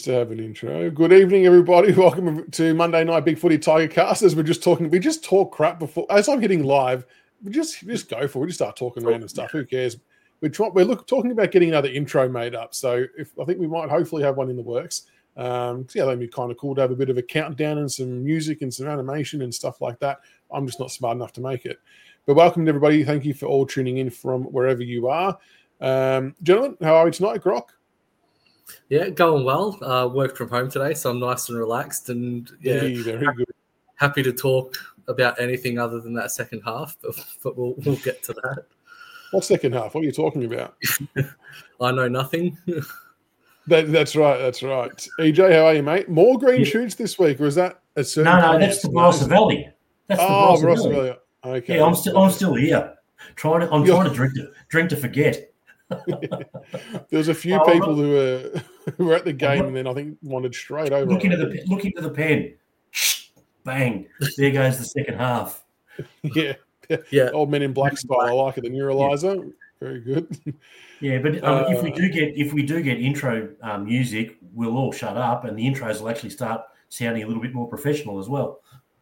to have an intro. Good evening, everybody. Welcome to Monday Night Big Footy Tiger Cast. As we just talk crap before. As I'm hitting live, we just go for it. We just start talking random stuff. Who cares? We're talking about getting another intro made up. So I think we might hopefully have one in the works. That'd be kind of cool to have a bit of a countdown and some music and some animation and stuff like that. I'm just not smart enough to make it. But welcome to everybody. Thank you for all tuning in from wherever you are. Gentlemen, how are we tonight, Grok? Yeah, going well. Worked from home today, so I'm nice and relaxed, and very good. Happy to talk about anything other than that second half, but we'll get to that. What second half? What are you talking about? I know nothing. That's right. EJ, how are you, mate? More green shoots this week, or is that a certain? No, that's the Barossa Valley. That's the Barossa Valley. Okay. Yeah, I'm still here. Trying to drink to forget. There's a few people who were at the game and then I think wandered straight over. Look into the pen. Bang! There goes the second half. Yeah. Old Men in Black style. I like it. The neuralizer. Yeah. Very good. Yeah, but if we do get intro music, we'll all shut up, and the intros will actually start sounding a little bit more professional as well.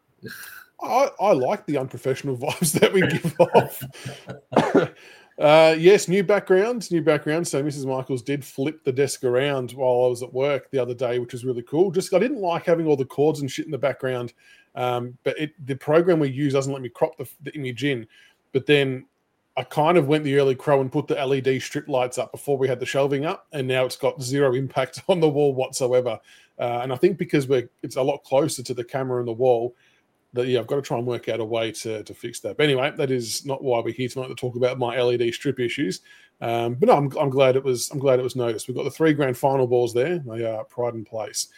I like the unprofessional vibes that we give off. Yes, new background. So Mrs. Michaels did flip the desk around while I was at work the other day, which was really cool. I didn't like having all the cords and shit in the background, but the program we use doesn't let me crop the image in. But then I kind of went the early crow and put the LED strip lights up before we had the shelving up, and now it's got zero impact on the wall whatsoever. And I think because it's a lot closer to the camera and the wall, I've got to try and work out a way to fix that. But anyway, that is not why we're here tonight to talk about my LED strip issues. But no, I'm glad it was noticed. We've got the 3 grand final balls there. They are pride in place.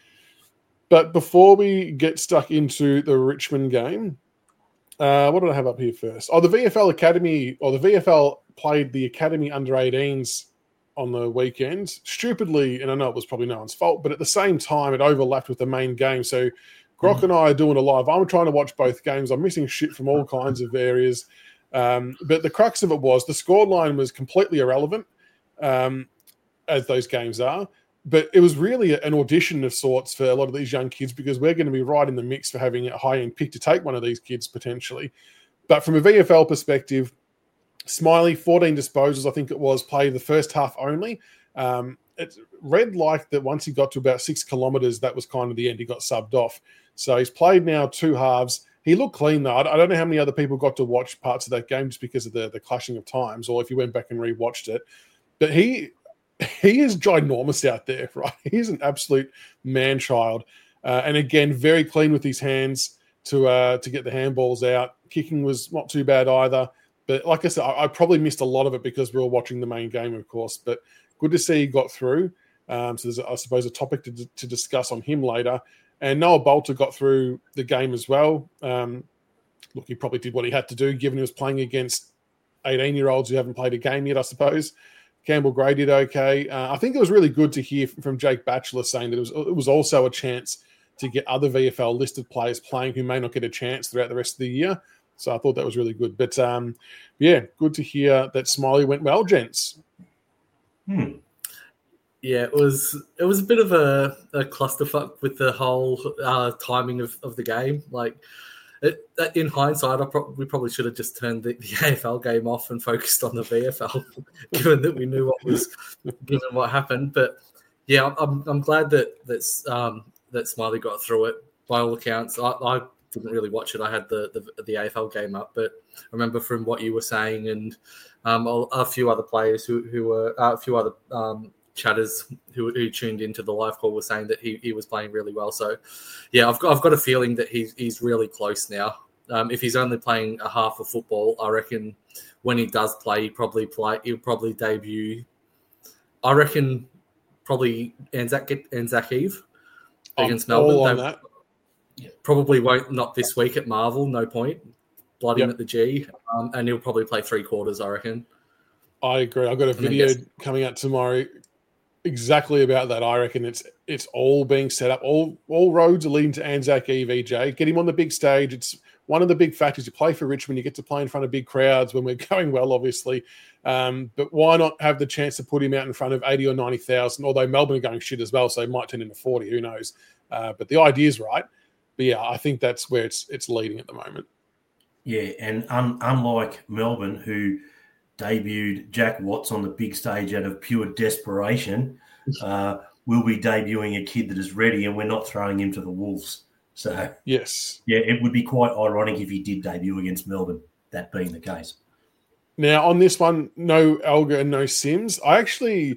But before we get stuck into the Richmond game, what did I have up here first? The VFL Academy, or the VFL played the Academy under-18s on the weekend. Stupidly, and I know it was probably no one's fault, but at the same time, it overlapped with the main game. So Grok and I are doing a live. I'm trying to watch both games. I'm missing shit from all kinds of areas. But the crux of it was the scoreline was completely irrelevant, as those games are. But it was really an audition of sorts for a lot of these young kids, because we're going to be right in the mix for having a high-end pick to take one of these kids potentially. But from a VFL perspective, Smiley, 14 disposals, I think it was, played the first half only. It read like that once he got to about 6 kilometres, that was kind of the end. He got subbed off. So he's played now 2 halves. He looked clean, though. I don't know how many other people got to watch parts of that game just because of the clashing of times, or if you went back and rewatched it. But he is ginormous out there, right? He's an absolute man-child. And again, very clean with his hands to get the handballs out. Kicking was not too bad either. But like I said, I probably missed a lot of it because we were watching the main game, of course. But good to see he got through. So there's, I suppose, a topic to discuss on him later. And Noah Bolter got through the game as well. Look, he probably did what he had to do, given he was playing against 18-year-olds who haven't played a game yet, I suppose. Campbell Gray did okay. I think it was really good to hear from Jake Batchelor saying that it was also a chance to get other VFL listed players playing who may not get a chance throughout the rest of the year. So I thought that was really good. But, good to hear that Smiley went well, gents. Yeah, it was a bit of a clusterfuck with the whole timing of the game. Like, in hindsight, we probably should have just turned the AFL game off and focused on the VFL, given that we knew what happened. But yeah, I'm glad that Smiley got through it. By all accounts, I didn't really watch it. I had the AFL game up, but I remember from what you were saying and a few other players who were a few other chatters who tuned into the live call were saying that he was playing really well. So yeah, I've got a feeling that he's really close now. If he's only playing a half of football, I reckon when he does play, he'll probably debut. I reckon probably Anzac Eve against Melbourne. Probably won't, not this week at Marvel, no point. Blood him at the G, and he'll probably play 3 quarters, I reckon. I agree. I've got a video coming out tomorrow exactly about that. I reckon it's all being set up. All roads are leading to Anzac Eve, EJ. Get him on the big stage. It's one of the big factors. You play for Richmond, you get to play in front of big crowds when we're going well, obviously. But why not have the chance to put him out in front of 80 or 90,000? Although Melbourne are going shit as well, so it might turn into 40. Who knows? But the idea is right. But yeah, I think that's where it's leading at the moment. Yeah, and unlike Melbourne, who debuted Jack Watts on the big stage out of pure desperation, we'll be debuting a kid that is ready, and we're not throwing him to the Wolves. So yes, yeah, it would be quite ironic if he did debut against Melbourne, that being the case. Now, on this one, no Elgar and no Sims. I think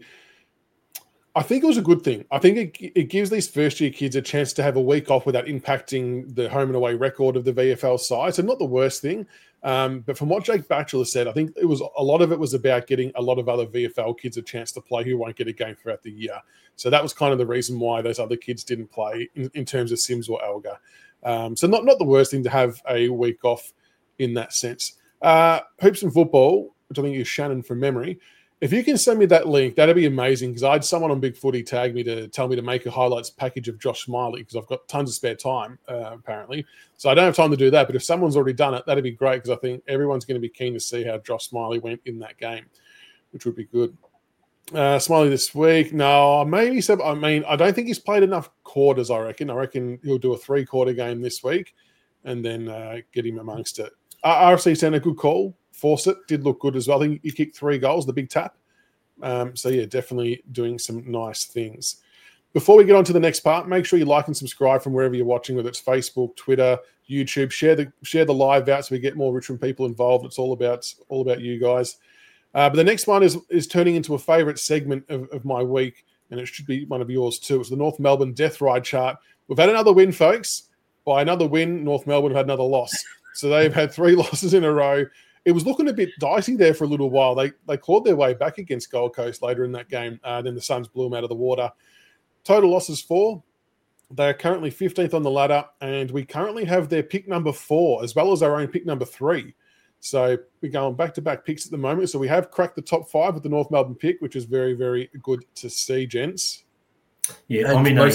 it was a good thing. I think it gives these first-year kids a chance to have a week off without impacting the home and away record of the VFL side. So not the worst thing. But from what Jake Batchelor said, I think a lot of it was about getting a lot of other VFL kids a chance to play who won't get a game throughout the year. So that was kind of the reason why those other kids didn't play in terms of Sims or Elgar. So not the worst thing to have a week off in that sense. Hoops and Football, which I think is Shannon from memory. If you can send me that link, that'd be amazing, because I had someone on Big Footy tag me to tell me to make a highlights package of Josh Smiley, because I've got tons of spare time, apparently. So I don't have time to do that, but if someone's already done it, that'd be great, because I think everyone's going to be keen to see how Josh Smiley went in that game, which would be good. Smiley this week, no, maybe so. I mean, I don't think he's played enough quarters, I reckon. I reckon he'll do a 3-quarter game this week and then get him amongst it. RFC sent a good call. Fawcett did look good as well. I think he kicked 3 goals, the big tap. So, yeah, definitely doing some nice things. Before we get on to the next part, make sure you like and subscribe from wherever you're watching, whether it's Facebook, Twitter, YouTube. Share the live out so we get more Richmond people involved. It's all about you guys. But the next one is turning into a favourite segment of my week, and it should be one of yours too. It's the North Melbourne Death Ride chart. We've had another win, folks. By another win, North Melbourne have had another loss. So they've had 3 losses in a row. It was looking a bit dicey there for a little while. They clawed their way back against Gold Coast later in that game. Then the Suns blew them out of the water. Total losses 4. They are currently 15th on the ladder, and we currently have their pick number 4 as well as our own pick number 3. So we're going back-to-back picks at the moment. So we have cracked the top 5 with the North Melbourne pick, which is very, very good to see, gents. Yeah, I'm in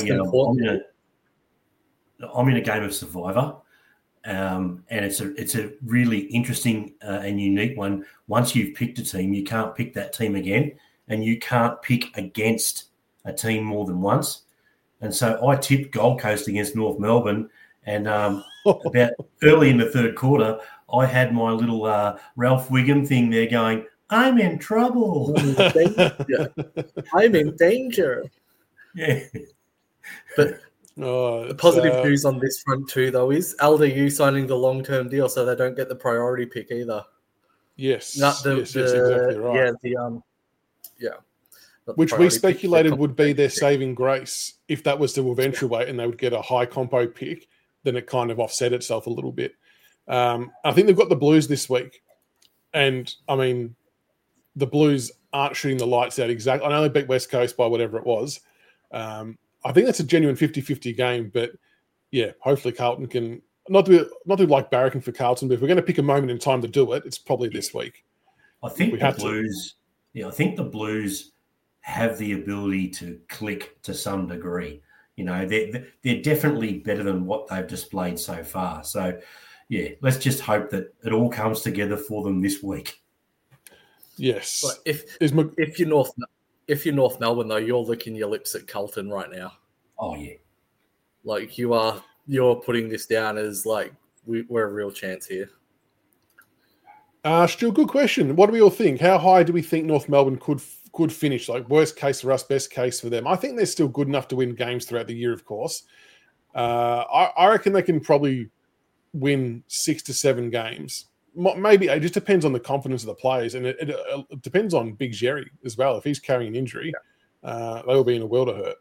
a game of Survivor. And it's a really interesting and unique one. Once you've picked a team, you can't pick that team again, and you can't pick against a team more than once. And so I tipped Gold Coast against North Melbourne, and about early in the third quarter, I had my little Ralph Wiggum thing there going, I'm in trouble. I'm in danger. Yeah. But the positive news on this front too, though, is LDU signing the long-term deal, so they don't get the priority pick either. Yes, yes, exactly right. Yeah, which we speculated would be their saving grace if that was to eventuate and they would get a high compo pick. Then it kind of offset itself a little bit. I think they've got the Blues this week, and I mean, the Blues aren't shooting the lights out exactly. I know they beat West Coast by whatever it was. I think that's a genuine 50-50 game, but yeah, hopefully Carlton can not do like barracking for Carlton, but if we're going to pick a moment in time to do it, it's probably this week. I think the Blues have the ability to click to some degree. You know, they're definitely better than what they've displayed so far. So yeah, let's just hope that it all comes together for them this week. Yes. But if you're North Melbourne, though, you're licking your lips at Carlton right now. Oh, yeah. Like, you're putting this down as, like, we're a real chance here. Still, good question. What do we all think? How high do we think North Melbourne could finish? Like, worst case for us, best case for them. I think they're still good enough to win games throughout the year, of course. I reckon they can probably win 6 to 7 games. Maybe it just depends on the confidence of the players, and it depends on Big Jerry as well. If he's carrying an injury, they will be in a world of hurt.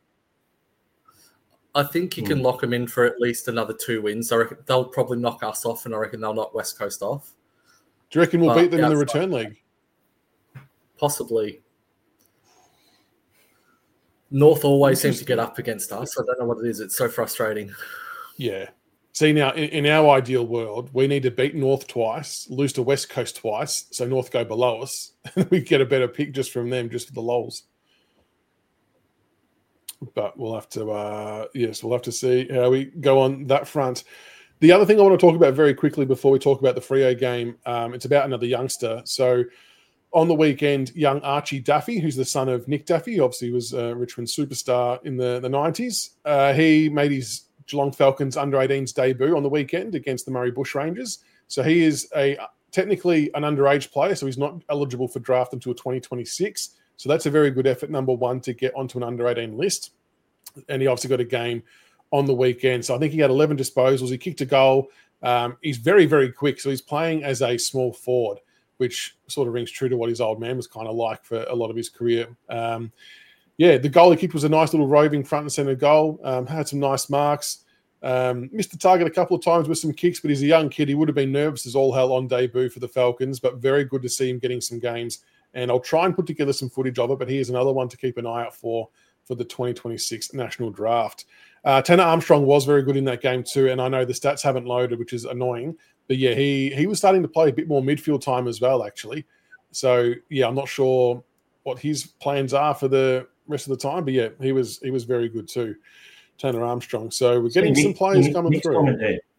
I think you can lock them in for at least another 2 wins. I reckon they'll probably knock us off, and I reckon they'll knock West Coast off. Do you reckon we'll beat them in the return leg? Possibly. North always seems to get up against us. I don't know what it is. It's so frustrating. Yeah. See, now, in our ideal world, we need to beat North twice, lose to West Coast twice, so North go below us, and we get a better pick just from them, just for the lols. But we'll have to, we'll have to see how we go on that front. The other thing I want to talk about very quickly before we talk about the Freo game, it's about another youngster. So on the weekend, young Archie Daffy, who's the son of Nick Daffy, obviously was a Richmond superstar in the 90s. He made his Geelong Falcons under-18s debut on the weekend against the Murray Bushrangers. So he is technically an underage player, so he's not eligible for draft until 2026. So that's a very good effort, number one, to get onto an under-18 list. And he obviously got a game on the weekend. So I think he had 11 disposals. He kicked a goal. He's very, very quick. So he's playing as a small forward, which sort of rings true to what his old man was kind of like for a lot of his career. The goal he kicked was a nice little roving front and centre goal. Had some nice marks. Missed the target a couple of times with some kicks, but he's a young kid. He would have been nervous as all hell on debut for the Falcons, but very good to see him getting some games. And I'll try and put together some footage of it, but he is another one to keep an eye out for the 2026 national draft. Tanner Armstrong was very good in that game too, and I know the stats haven't loaded, which is annoying. But yeah, he was starting to play a bit more midfield time as well, actually. So yeah, I'm not sure what his plans are for the rest of the time, but yeah, he was very good too, Tanner Armstrong. So we're getting some players coming through.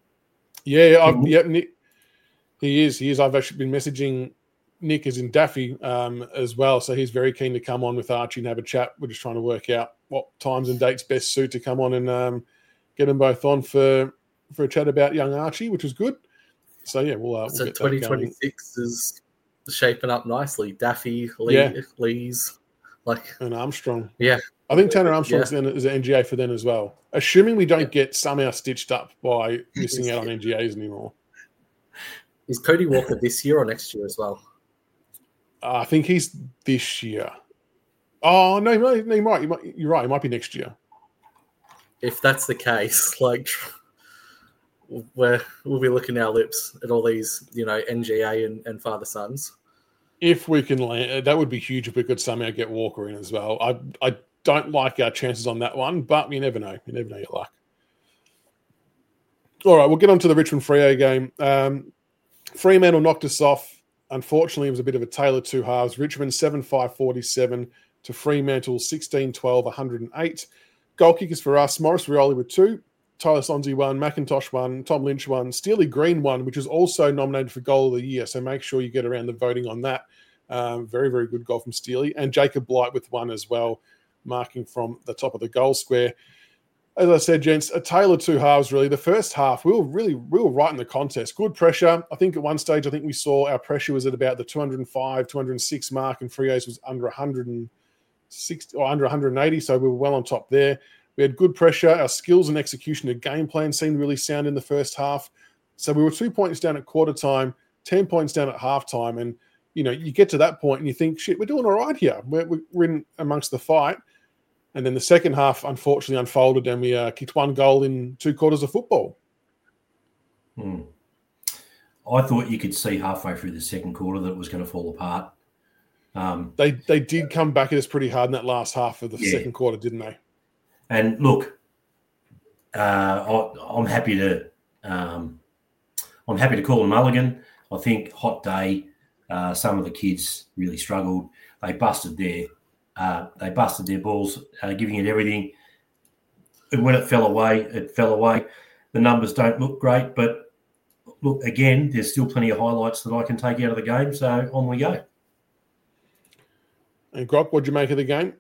Nick, he is. I've actually been messaging Nick as in Daffy as well, so he's very keen to come on with Archie and have a chat. We're just trying to work out what times and dates best suit to come on and get them both on for a chat about young Archie, which is good. So yeah, we'll so get 2026 is shaping up nicely. Daffy, Lees, and Armstrong. Yeah, I think Tanner Armstrong's is an NGA for them as well. Assuming we don't get somehow stitched up by missing out on NGAs anymore. Is Cody Walker this year or next year as well? I think he's this year. Oh no, he might. You're right. It might be next year. If that's the case, we'll be licking our lips at all these, NGA and father sons. If we can land, that would be huge if we could somehow get Walker in as well. I don't like our chances on that one, but you never know. You never know your luck. All right, we'll get on to the Richmond Freo game. Fremantle knocked us off. Unfortunately, it was a bit of a tale of two halves. Richmond 7-5-47 to Fremantle 16-12, 108. Goal kickers for us, Morris Rioli with 2, Tyler Sonsie 1, McIntosh 1, Tom Lynch 1, Steely Green 1, which is also nominated for Goal of the Year. So make sure you get around the voting on that. Very, very good goal from Steely. And Jacob Blight with 1 as well, marking from the top of the goal square. As I said, gents, a tale of two halves, really. The first half, we were right in the contest. Good pressure. I think at one stage, we saw our pressure was at about the 205, 206 mark, and Freo's was under 160 or under 180, so we were well on top there. We had good pressure. Our skills and execution of game plan seemed really sound in the first half. So we were 2 points down at quarter time, 10 points down at halftime, and you get to that point and you think, shit, we're doing all right here. We're in amongst the fight. And then the second half, unfortunately, unfolded and we kicked 1 goal in 2 quarters of football. I thought you could see halfway through the second quarter that it was going to fall apart. They did come back at us pretty hard in that last half of the second quarter, didn't they? And look, I'm happy to call a mulligan. I think hot day. Some of the kids really struggled. They busted their balls, giving it everything. And when it fell away, The numbers don't look great, but look, again, there's still plenty of highlights that I can take out of the game, so on we go. And Grok, what'd you make of the game?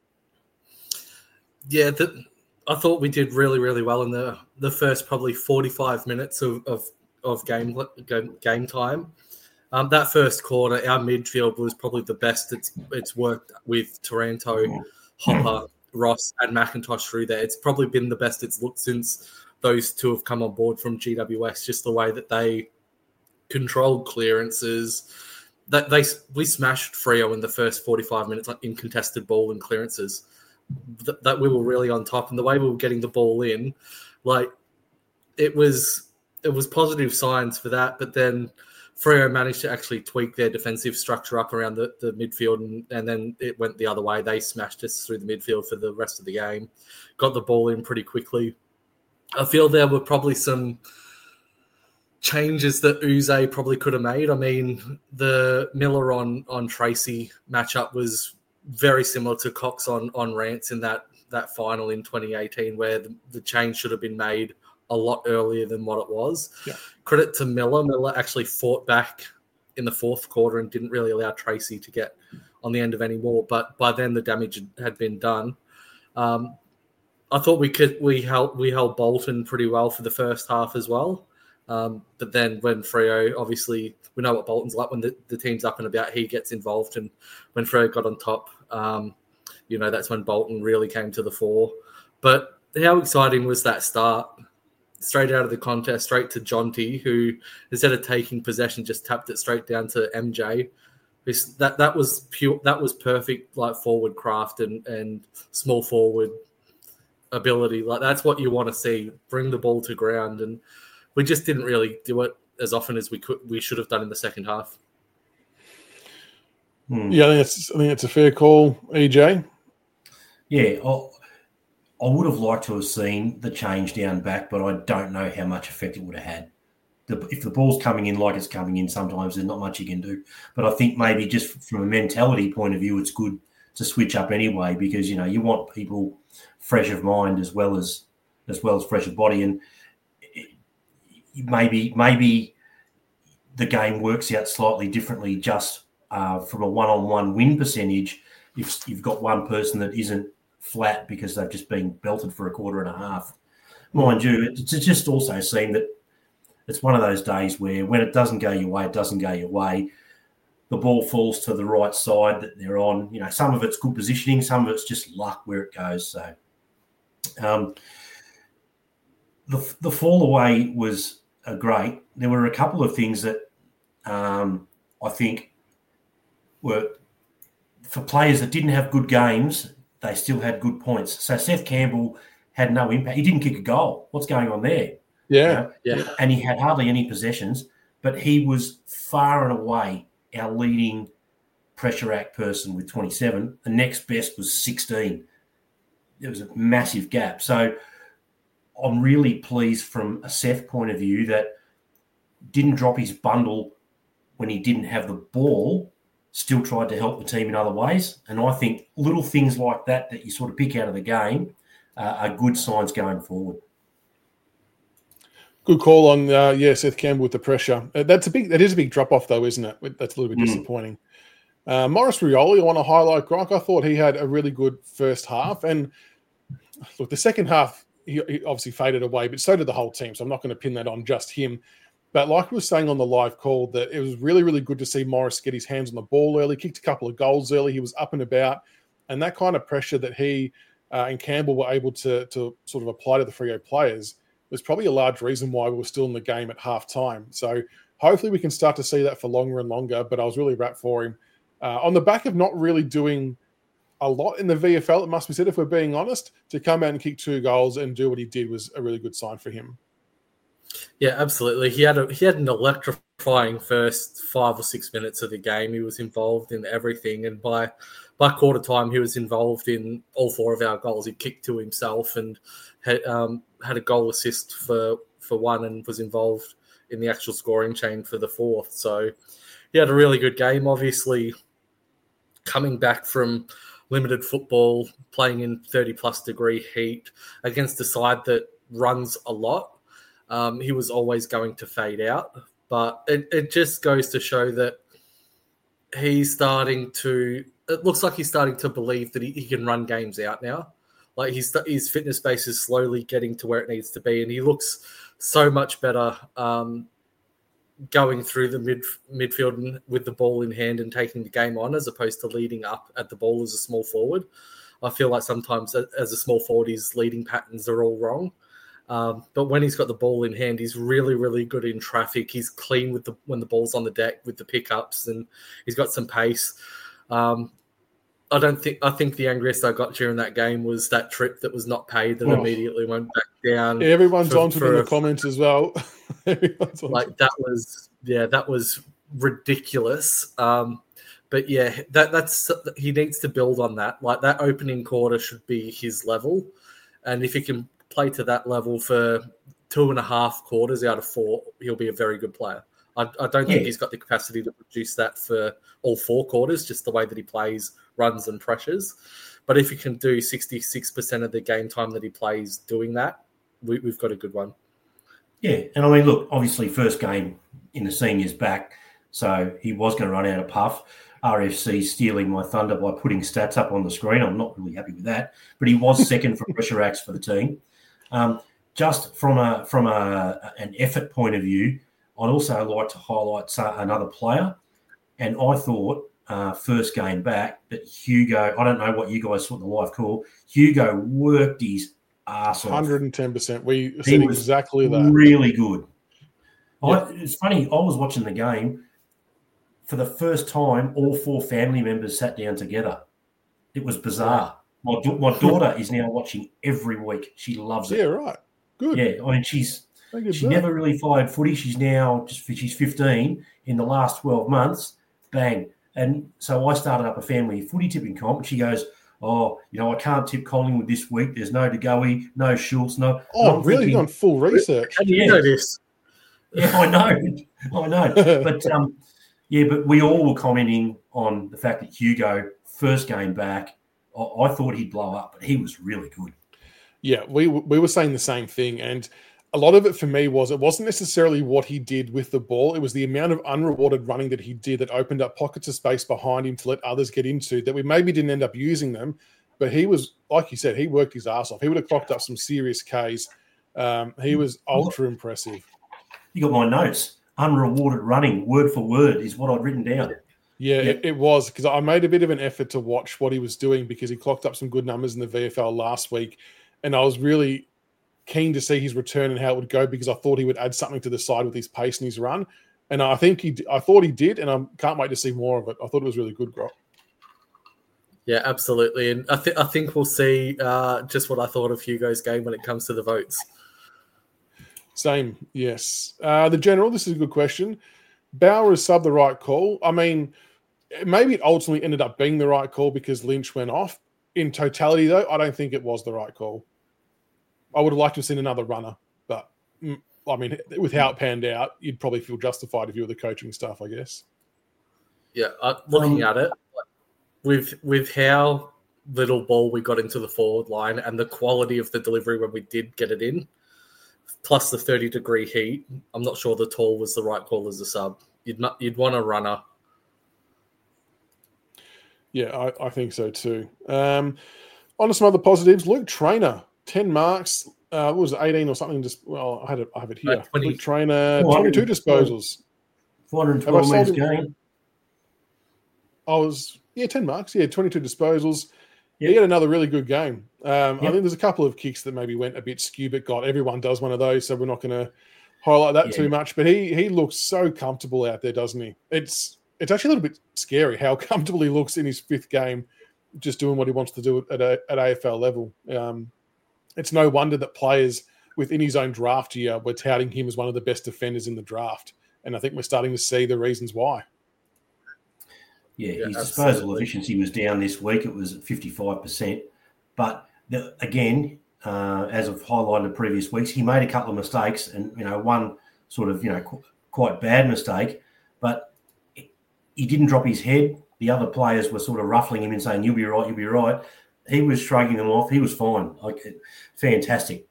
Yeah, I thought we did really, really well in the first probably 45 minutes of game time. That first quarter, our midfield was probably the best it's worked with Taranto, Hopper, Ross, and McIntosh through there. It's probably been the best it's looked since those two have come on board from GWS, just the way that they controlled clearances. We smashed Freo in the first 45 minutes in contested ball and clearances. That we were really on top, and the way we were getting the ball in, it was positive signs for that. But then Freo managed to actually tweak their defensive structure up around the midfield, and then it went the other way. They smashed us through the midfield for the rest of the game, got the ball in pretty quickly. I feel there were probably some changes that Uze probably could have made. I mean, the Miller on Tracy matchup was very similar to Cox on Rance in that final in 2018, where the change should have been made a lot earlier than what it was. Yeah. Credit to Miller. Miller actually fought back in the fourth quarter and didn't really allow Tracy to get on the end of any more. But by then the damage had been done. I thought we held Bolton pretty well for the first half as well. But then when Freo, obviously, we know what Bolton's like when the team's up and about, he gets involved. And when Freo got on top, that's when Bolton really came to the fore. But how exciting was that start? Straight out of the contest, straight to Jonty, who, instead of taking possession, just tapped it straight down to MJ. That was pure. That was perfect, like forward craft and small forward ability. Like that's what you want to see. Bring the ball to ground, and we just didn't really do it as often as we should have done in the second half. Yeah, I think it's a fair call, EJ. Yeah, I would have liked to have seen the change down back, but I don't know how much effect it would have had. If the ball's coming in like it's coming in, sometimes there's not much you can do. But I think maybe just from a mentality point of view, it's good to switch up anyway because, you want people fresh of mind as well as fresh of body. And maybe the game works out slightly differently just from a one-on-one win percentage if you've got one person that isn't flat because they've just been belted for a quarter and a half. Mind you, it's just also seen that it's one of those days where when it doesn't go your way, it doesn't go your way. The ball falls to the right side that they're on. Some of it's good positioning, some of it's just luck where it goes. So the fall away was great. There were a couple of things that I think were for players that didn't have good games, they still had good points. So Seth Campbell had no impact. He didn't kick a goal. What's going on there? Yeah. And he had hardly any possessions, but he was far and away our leading pressure act person with 27. The next best was 16. There was a massive gap. So I'm really pleased from a Seth point of view that didn't drop his bundle when he didn't have the ball, still tried to help the team in other ways. And I think little things like that you sort of pick out of the game are good signs going forward. Good call on, Seth Campbell with the pressure. That is a big drop-off, though, isn't it? That's a little bit disappointing. Maurice Rioli, I want to highlight Gronk. I thought he had a really good first half. And look, the second half, he obviously faded away, but so did the whole team. So I'm not going to pin that on just him. But like we were saying on the live call, that it was really, really good to see Morris get his hands on the ball early, kicked a couple of goals early. He was up and about. And that kind of pressure that he and Campbell were able to sort of apply to the Freo players was probably a large reason why we were still in the game at half time. So hopefully we can start to see that for longer and longer, but I was really rapt for him. On the back of not really doing a lot in the VFL, it must be said, if we're being honest, to come out and kick 2 goals and do what he did was a really good sign for him. Yeah, absolutely. He had an electrifying first 5 or 6 minutes of the game. He was involved in everything, and by quarter time, he was involved in all 4 of our goals. He kicked 2 himself and had a goal assist for 1 and was involved in the actual scoring chain for the 4th. So he had a really good game. Obviously, coming back from limited football, playing in 30-plus degree heat against a side that runs a lot, he was always going to fade out. But it just goes to show that it looks like he's starting to believe that he can run games out now. Like his fitness base is slowly getting to where it needs to be, and he looks so much better going through the midfield with the ball in hand and taking the game on, as opposed to leading up at the ball as a small forward. I feel like sometimes as a small forward, his leading patterns are all wrong. But when he's got the ball in hand, he's really, really good in traffic. He's clean when the ball's on the deck with the pickups, and he's got some pace. I think the angriest I got during that game was that trip that was not paid that immediately went back down. Yeah, everyone's on to in the comments as well. That was ridiculous. But yeah, that's he needs to build on that. Like that opening quarter should be his level, and if he can play to that level for 2.5 quarters out of 4, he'll be a very good player. I don't think he's got the capacity to produce that for all 4 quarters, just the way that he plays, runs and pressures. But if he can do 66% of the game time that he plays doing that, we've got a good one. Yeah, and I mean, look, obviously, first game in the seniors back, so he was going to run out of puff. RFC stealing my thunder by putting stats up on the screen. I'm not really happy with that, but he was second for pressure acts for the team. Just from an effort point of view, I'd also like to highlight another player, and I thought first game back that Hugo. I don't know what you guys thought the live call. Hugo worked his ass off. 110%. We said exactly that. Really good. Yeah. It's funny. I was watching the game. For the first time, all 4 family members sat down together. It was bizarre. My daughter is now watching every week. She loves it. Yeah, right. Good. Yeah, I mean, she never really followed footy. She's 15. In the last 12 months, bang. And so I started up a family footy tipping comp. And she goes, "Oh, I can't tip Collingwood this week. There's no De Goey, no Schultz, no." Oh, really? You've done full research. How do you know this? Yeah, I know. But but we all were commenting on the fact that Hugo, first game back, I thought he'd blow up, but he was really good. Yeah, we were saying the same thing. And a lot of it for me it wasn't necessarily what he did with the ball. It was the amount of unrewarded running that he did that opened up pockets of space behind him to let others get into that we maybe didn't end up using them. But he was, like you said, he worked his ass off. He would have clocked up some serious Ks. He was ultra impressive. You got my notes. Unrewarded running, word for word, is what I'd written down. Yeah, it was, because I made a bit of an effort to watch what he was doing because he clocked up some good numbers in the VFL last week. And I was really keen to see his return and how it would go because I thought he would add something to the side with his pace and his run. And I thought he did, and I can't wait to see more of it. I thought it was really good, Grok. Yeah, absolutely. And I think we'll see just what I thought of Hugo's game when it comes to the votes. Same, yes. The general, this is a good question. Bauer has subbed the right call. I mean, maybe it ultimately ended up being the right call because Lynch went off. In totality, though, I don't think it was the right call. I would have liked to have seen another runner, but I mean, with how it panned out, you'd probably feel justified if you were the coaching staff, I guess. Yeah, looking at it, with how little ball we got into the forward line and the quality of the delivery when we did get it in, plus the 30-degree heat, I'm not sure the tall was the right call as a sub. You'd want a runner. Yeah, I think so too. On to some other positives. Luke Traynor, 10 marks. What was it, 18 or something? I have it here. 20. Luke Traynor, 22 disposals. 412 metres game. 10 marks. Yeah, 22 disposals. Yep. He had another really good game. I think there's a couple of kicks that maybe went a bit skew, but God, everyone does one of those, so we're not going to highlight that too much. But he looks so comfortable out there, doesn't he? It's actually a little bit scary how comfortable he looks in his 5th game, just doing what he wants to do at AFL level. It's no wonder that players within his own draft year were touting him as one of the best defenders in the draft. And I think we're starting to see the reasons why. Yeah, his disposal efficiency was down this week. It was at 55%. But again, as I've highlighted in previous weeks, he made a couple of mistakes and, one sort of, quite bad mistake. But he didn't drop his head. The other players were sort of ruffling him and saying, "You'll be right, you'll be right." He was shrugging them off. He was fine. Fantastic.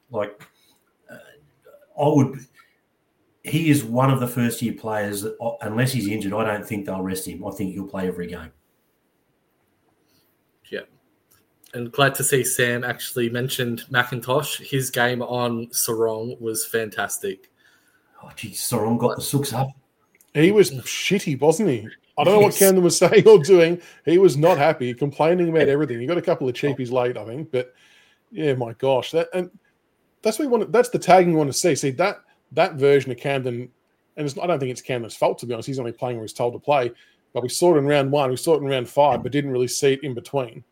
He is one of the first-year players that, unless he's injured, I don't think they'll rest him. I think he'll play every game. Yeah. And glad to see Sam actually mentioned McIntosh. His game on Sarong was fantastic. Oh, geez, Sarong got the sooks up. He was shitty, wasn't he? I don't know what Camden was saying or doing. He was not happy, complaining about everything. He got a couple of cheapies late, I think. But, yeah, my gosh. That's what you want. That's the tagging you want to see. See, that version of Camden, and I don't think it's Camden's fault, to be honest. He's only playing where he's told to play. But we saw it in round 1. We saw it in round 5, but didn't really see it in between.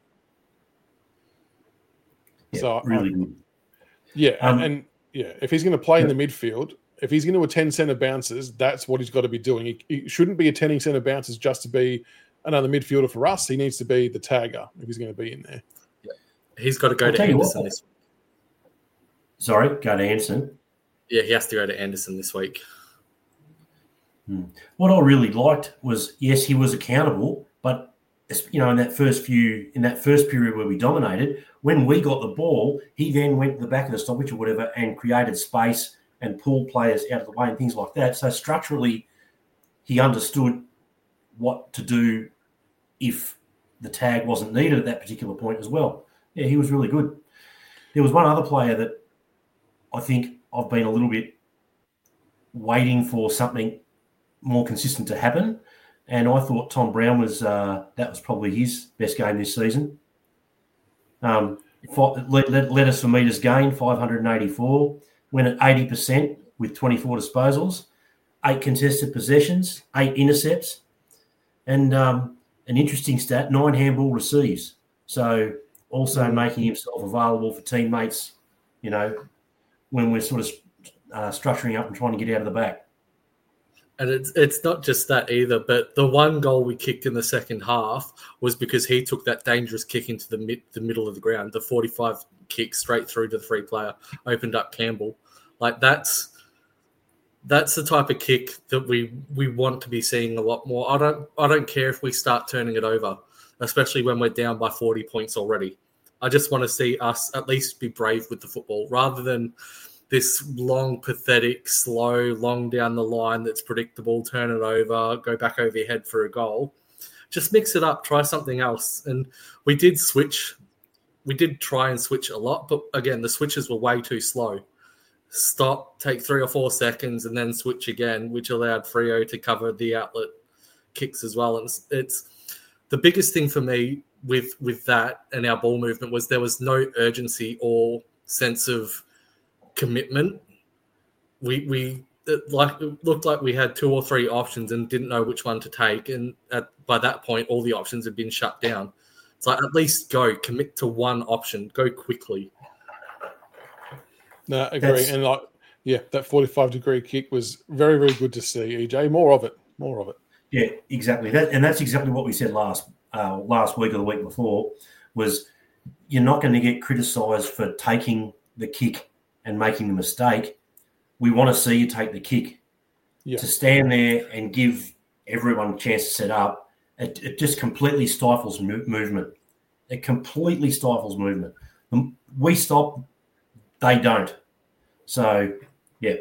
Yeah, so really good. Yeah, if he's going to play in the midfield, if he's going to attend centre bounces, that's what he's got to be doing. He shouldn't be attending centre bounces just to be another midfielder for us. He needs to be the tagger if he's going to be in there. Yeah. He's got to go to Anderson this week. Sorry, go to Anderson. Yeah, he has to go to Anderson this week. What I really liked was, yes, he was accountable, but in that first period where we dominated, when we got the ball, he then went to the back of the stoppage or whatever and created space and pull players out of the way and things like that. So structurally, he understood what to do if the tag wasn't needed at that particular point as well. Yeah, he was really good. There was one other player that I think I've been a little bit waiting for something more consistent to happen, and I thought Tom Brown was that was probably his best game this season. Led us for metres gained, 584, went at 80% with 24 disposals, 8 contested possessions, 8 intercepts, and an interesting stat, 9 handball receives. So also making himself available for teammates, when we're sort of structuring up and trying to get out of the back. And it's not just that either, but the one goal we kicked in the second half was because he took that dangerous kick into the middle of the ground, the 45 kick straight through to the free player, opened up Campbell. Like that's the type of kick that we want to be seeing a lot more. I don't care if we start turning it over, especially when we're down by 40 points already. I just want to see us at least be brave with the football rather than this long, pathetic, slow, long down the line that's predictable, turn it over, go back over your head for a goal. Just mix it up, try something else. And we did switch. We did try and switch a lot, but again, the switches were way too slow. Stop, take 3 or 4 seconds, and then switch again, which allowed Freo to cover the outlet kicks as well. And it's the biggest thing for me with that and our ball movement was there was no urgency or sense of commitment. It looked like we had 2 or 3 options and didn't know which one to take. And by that point, all the options had been shut down. It's like, at least commit to one option, go quickly. No, agree. And that 45-degree kick was very, very good to see, EJ. More of it. Yeah, exactly. That's exactly what we said last week or the week before, was you're not going to get criticised for taking the kick and making the mistake. We want to see you take the kick. Yeah. To stand there and give everyone a chance to set up, it just completely stifles movement. It completely stifles movement. We stop, they don't. So, yeah.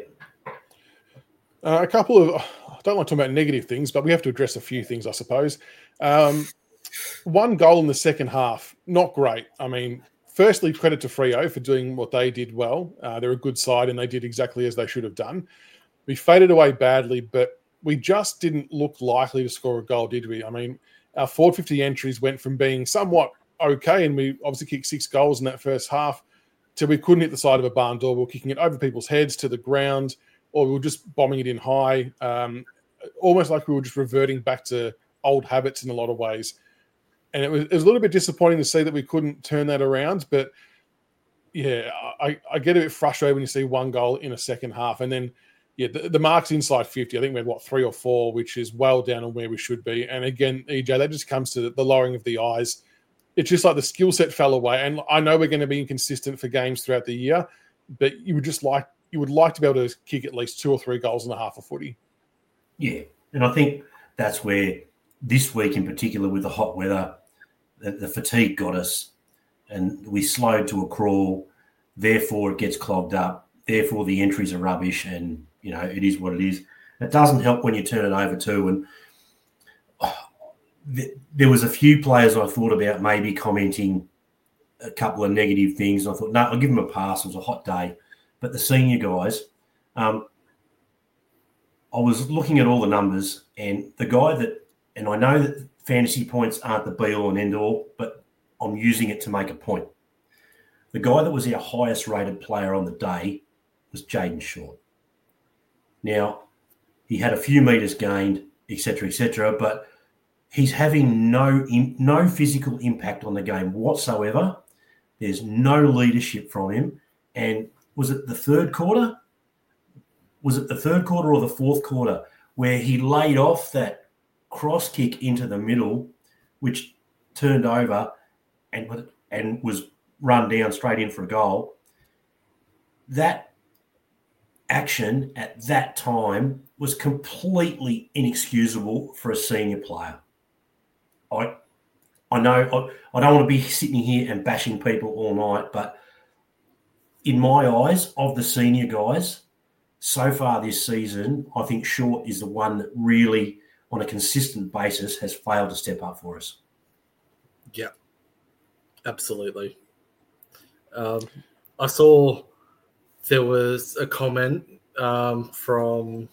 A couple of, I don't like talking about negative things, but we have to address a few things, I suppose. One goal in the second half, not great. I mean, firstly, credit to Freo for doing what they did well. They're a good side and they did exactly as they should have done. We faded away badly, but we just didn't look likely to score a goal, did we? I mean, our 450 entries went from being somewhat okay, and we obviously kicked 6 goals in that first half, till we couldn't hit the side of a barn door. We were kicking it over people's heads to the ground, or we were just bombing it in high, almost like we were just reverting back to old habits in a lot of ways. And it was a little bit disappointing to see that we couldn't turn that around. But, yeah, I get a bit frustrated when you see one goal in a second half. And then, yeah, the mark's inside 50. I think we had, 3 or 4, which is well down on where we should be. And, again, EJ, that just comes to the lowering of the eyes. It's just like the skill set fell away. And I know we're going to be inconsistent for games throughout the year, but you would like to be able to kick at least 2 or 3 goals and a half a footy. Yeah, and I think that's where this week in particular with the hot weather, the fatigue got us and we slowed to a crawl. Therefore, it gets clogged up. Therefore, the entries are rubbish and, it is what it is. It doesn't help when you turn it over too. And there was a few players I thought about maybe commenting a couple of negative things. And I thought, no, I'll give them a pass. It was a hot day. But the senior guys, I was looking at all the numbers and the guy and I know that fantasy points aren't the be-all and end-all, but I'm using it to make a point. The guy that was our highest rated player on the day was Jaden Short. Now, he had a few metres gained, etc., but he's having no physical impact on the game whatsoever. There's no leadership from him. And was it the third quarter? Was it the third quarter or the fourth quarter where he laid off that cross kick into the middle, which turned over and was run down straight in for a goal? That action at that time was completely inexcusable for a senior player. I know I don't want to be sitting here and bashing people all night, but in my eyes, of the senior guys, so far this season, I think Short is the one that really, on a consistent basis, has failed to step up for us. Yeah, absolutely. I saw there was a comment from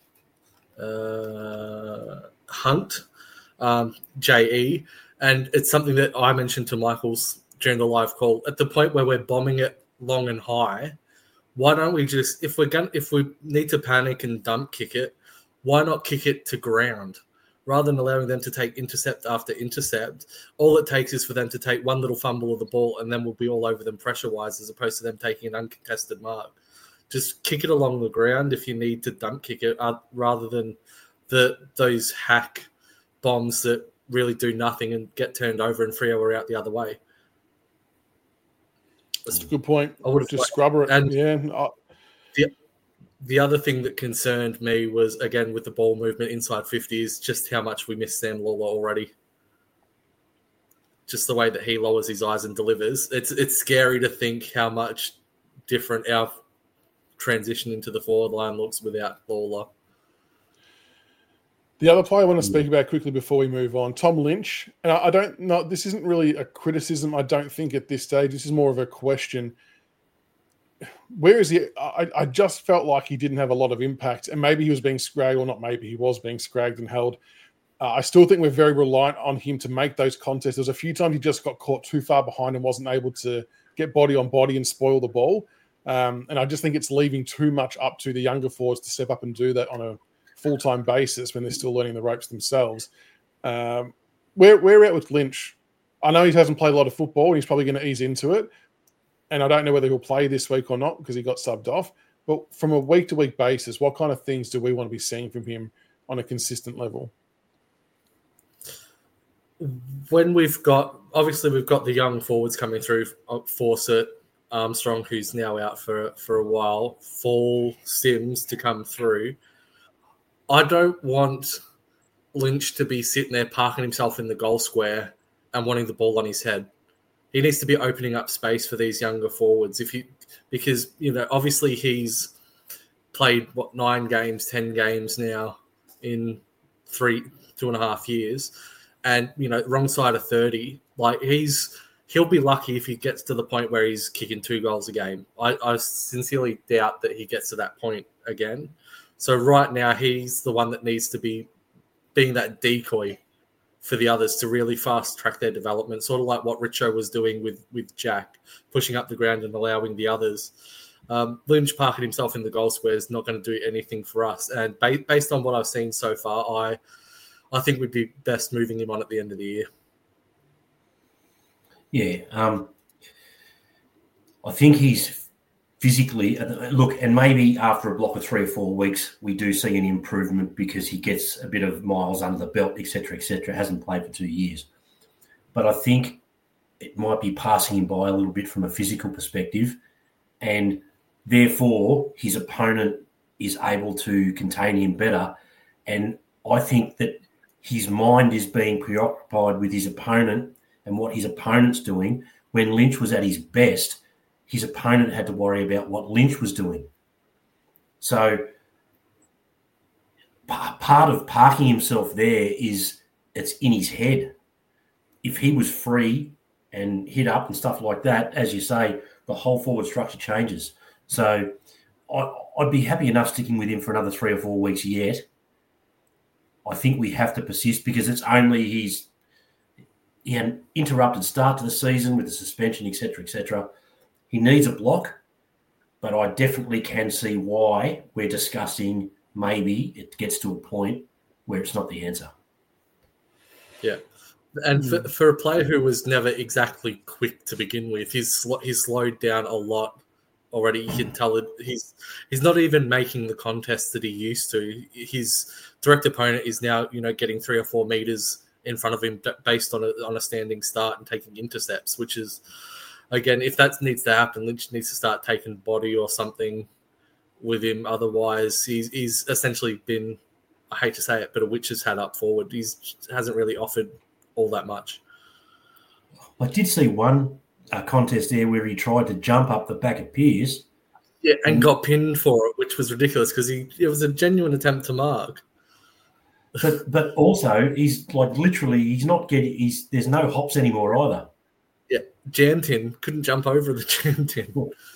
Hunt, JE, and it's something that I mentioned to Michaels during the live call. At the point where we're bombing it long and high, why don't we just, if we need to panic and dump kick it, why not kick it to ground? Rather than allowing them to take intercept after intercept, all it takes is for them to take one little fumble of the ball and then we'll be all over them pressure-wise, as opposed to them taking an uncontested mark. Just kick it along the ground if you need to dump kick it, rather than those hack bombs that really do nothing and get turned over and Freo out the other way. That's a good point. I would have just scrubber it. And yeah. The other thing that concerned me was, again, with the ball movement inside 50, is just how much we miss Sam Lawler already. Just the way that he lowers his eyes and delivers. It's scary to think how much different our transition into the forward line looks without Lawler. The other player I want to speak about quickly before we move on, Tom Lynch. And I don't know, this isn't really a criticism, I don't think, at this stage. This is more of a question. Where is he? I just felt like he didn't have a lot of impact, and maybe he was being scragged, or not maybe, he was being scragged and held. I still think we're very reliant on him to make those contests. There's a few times he just got caught too far behind and wasn't able to get body on body and spoil the ball. And I just think it's leaving too much up to the younger forwards to step up and do that on a full-time basis when they're still learning the ropes themselves. We're out with Lynch. I know he hasn't played a lot of football and he's probably going to ease into it. And I don't know whether he'll play this week or not because he got subbed off. But from a week-to-week basis, what kind of things do we want to be seeing from him on a consistent level? When we've got the young forwards coming through, Fawcett, Armstrong, who's now out for a while, Fall, Sims to come through. I don't want Lynch to be sitting there parking himself in the goal square and wanting the ball on his head. He needs to be opening up space for these younger forwards. Because obviously he's played 9 games, 10 games now in 2.5 years, and wrong side of 30. Like he'll be lucky if he gets to the point where he's kicking 2 goals a game. I sincerely doubt that he gets to that point again. So right now he's the one that needs to be being that decoy for the others to really fast track their development, sort of like what Richo was doing with Jack, pushing up the ground and allowing the others. Lynch parking himself in the goal square is not going to do anything for us. And based on what I've seen so far, I think we'd be best moving him on at the end of the year. Yeah. I think he's physically, look, and maybe after a block of 3 or 4 weeks, we do see an improvement because he gets a bit of miles under the belt, et cetera, hasn't played for 2 years. But I think it might be passing him by a little bit from a physical perspective, and therefore his opponent is able to contain him better. And I think that his mind is being preoccupied with his opponent and what his opponent's doing. When Lynch was at his best, his opponent had to worry about what Lynch was doing. So part of parking himself there is it's in his head. If he was free and hit up and stuff like that, as you say, the whole forward structure changes. So I'd be happy enough sticking with him for another 3 or 4 weeks yet. I think we have to persist because it's only he had an interrupted start to the season with the suspension, et cetera. He needs a block, but I definitely can see why we're discussing maybe it gets to a point where it's not the answer. Yeah. And for a player who was never exactly quick to begin with, he's slowed down a lot already. You can tell it. He's not even making the contests that he used to. His direct opponent is now, getting 3 or 4 meters in front of him based on a standing start and taking intercepts, which is, again, if that needs to happen, Lynch needs to start taking body or something with him. Otherwise, he's essentially been, I hate to say it, but a witch's hat up forward. He hasn't really offered all that much. I did see one contest there where he tried to jump up the back of Pearce Yeah, and got pinned for it, which was ridiculous because it was a genuine attempt to mark. But also he's like literally he's not getting there's no hops anymore either. Yeah, jam tin couldn't jump over the jam tin.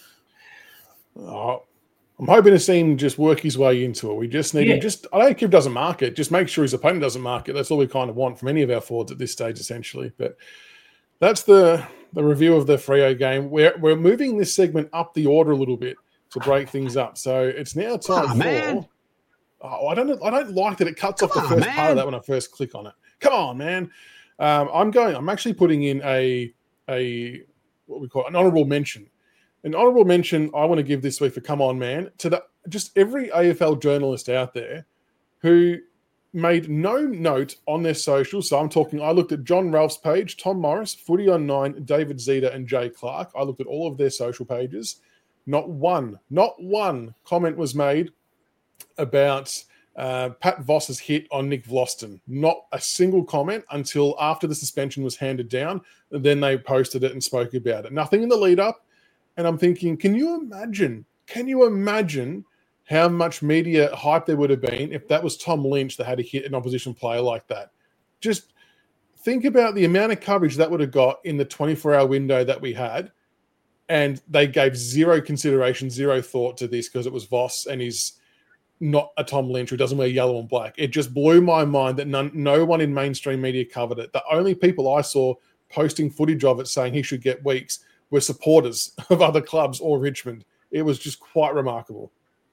Oh, I'm hoping to see him just work his way into it. We just need him. I don't care if he doesn't mark it. Just make sure his opponent doesn't mark it. That's all we kind of want from any of our forwards at this stage, essentially. But that's the review of the Freo game. We're moving this segment up the order a little bit to break things up. So it's now time for. Oh, I don't like that it cuts off the first part of that when I first click on it. Come on, man. I'm actually putting in a what we call an honourable mention. An honourable mention I want to give this week for Come On Man to just every AFL journalist out there who made no note on their socials. So I looked at John Ralph's page, Tom Morris, Footy on 9, David Zeta and Jay Clark. I looked at all of their social pages. Not one comment was made about Pat Voss's hit on Nick Vlaston. Not a single comment until after the suspension was handed down. And then they posted it and spoke about it. Nothing in the lead up. And I'm thinking, can you imagine how much media hype there would have been if that was Tom Lynch that had to hit an opposition player like that? Just think about the amount of coverage that would have got in the 24-hour window that we had. And they gave zero consideration, zero thought to this because it was Voss and he's not a Tom Lynch who doesn't wear yellow and black. It just blew my mind that no one in mainstream media covered it. The only people I saw posting footage of it saying he should get weeks were supporters of other clubs or Richmond. It was just quite remarkable.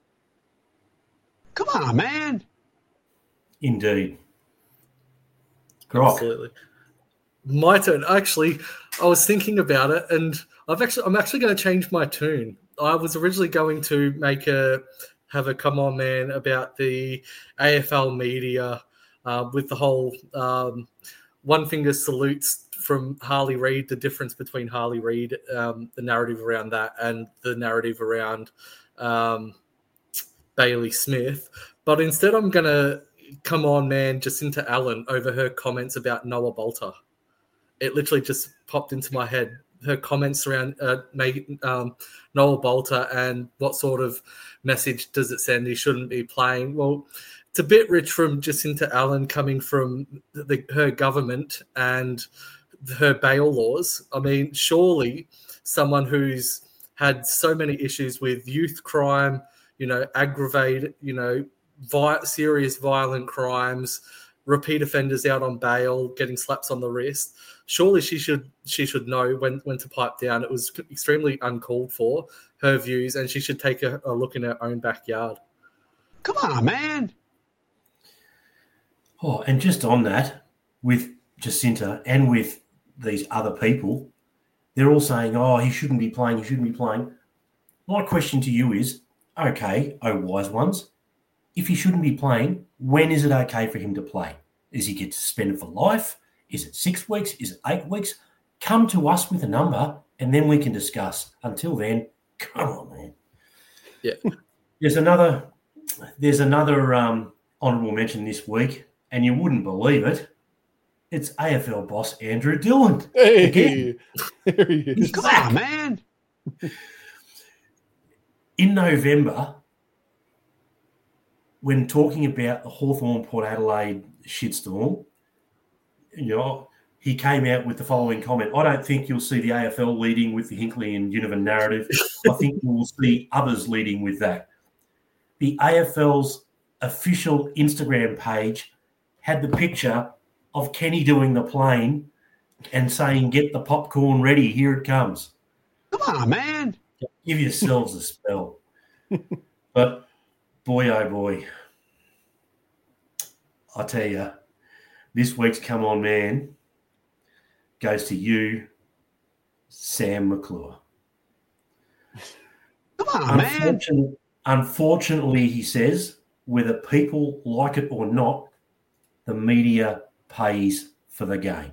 Come on, man. Indeed. Absolutely. My turn. Actually, I was thinking about it, and I'm actually going to change my tune. I was originally going to have a come on man about the AFL media with the whole one finger salutes from Harley Reid, the difference between Harley Reid, the narrative around that, and the narrative around Bailey Smith. But instead, I'm going to come on, man, Jacinta Allen over her comments about Noah Bolter. It literally just popped into my head. Her comments around Noah Bolter and what sort of message does it send? He shouldn't be playing. Well, it's a bit rich from Jacinta Allen coming from her government and her bail laws. I mean, surely someone who's had so many issues with youth crime, aggravated, serious violent crimes, repeat offenders out on bail, getting slaps on the wrist. Surely she should know when to pipe down. It was extremely uncalled for, her views, and she should take a look in her own backyard. Come on, man. Oh, and just on that, with Jacinta and with these other people, they're all saying, oh, he shouldn't be playing. My question to you is, okay, oh wise ones, if he shouldn't be playing, when is it okay for him to play? Does he get suspended for life? Is it 6 weeks? Is it 8 weeks? Come to us with a number and then we can discuss. Until then, come on, man. Yeah. There's another honourable mention this week, and you wouldn't believe it. It's AFL boss Andrew Dillon. Hey, again. There he is. Come on, man. In November, when talking about the Hawthorn-Port Adelaide shitstorm, he came out with the following comment. I don't think you'll see the AFL leading with the Hinkley and Univan narrative. I think you will see others leading with that. The AFL's official Instagram page had the picture of Kenny doing the plane and saying, get the popcorn ready, here it comes. Come on, man. Give yourselves a spell. But boy, oh boy, I tell you, this week's Come On Man goes to you, Sam McClure. Come on, man. Unfortunately, he says, whether people like it or not, the media pays for the game.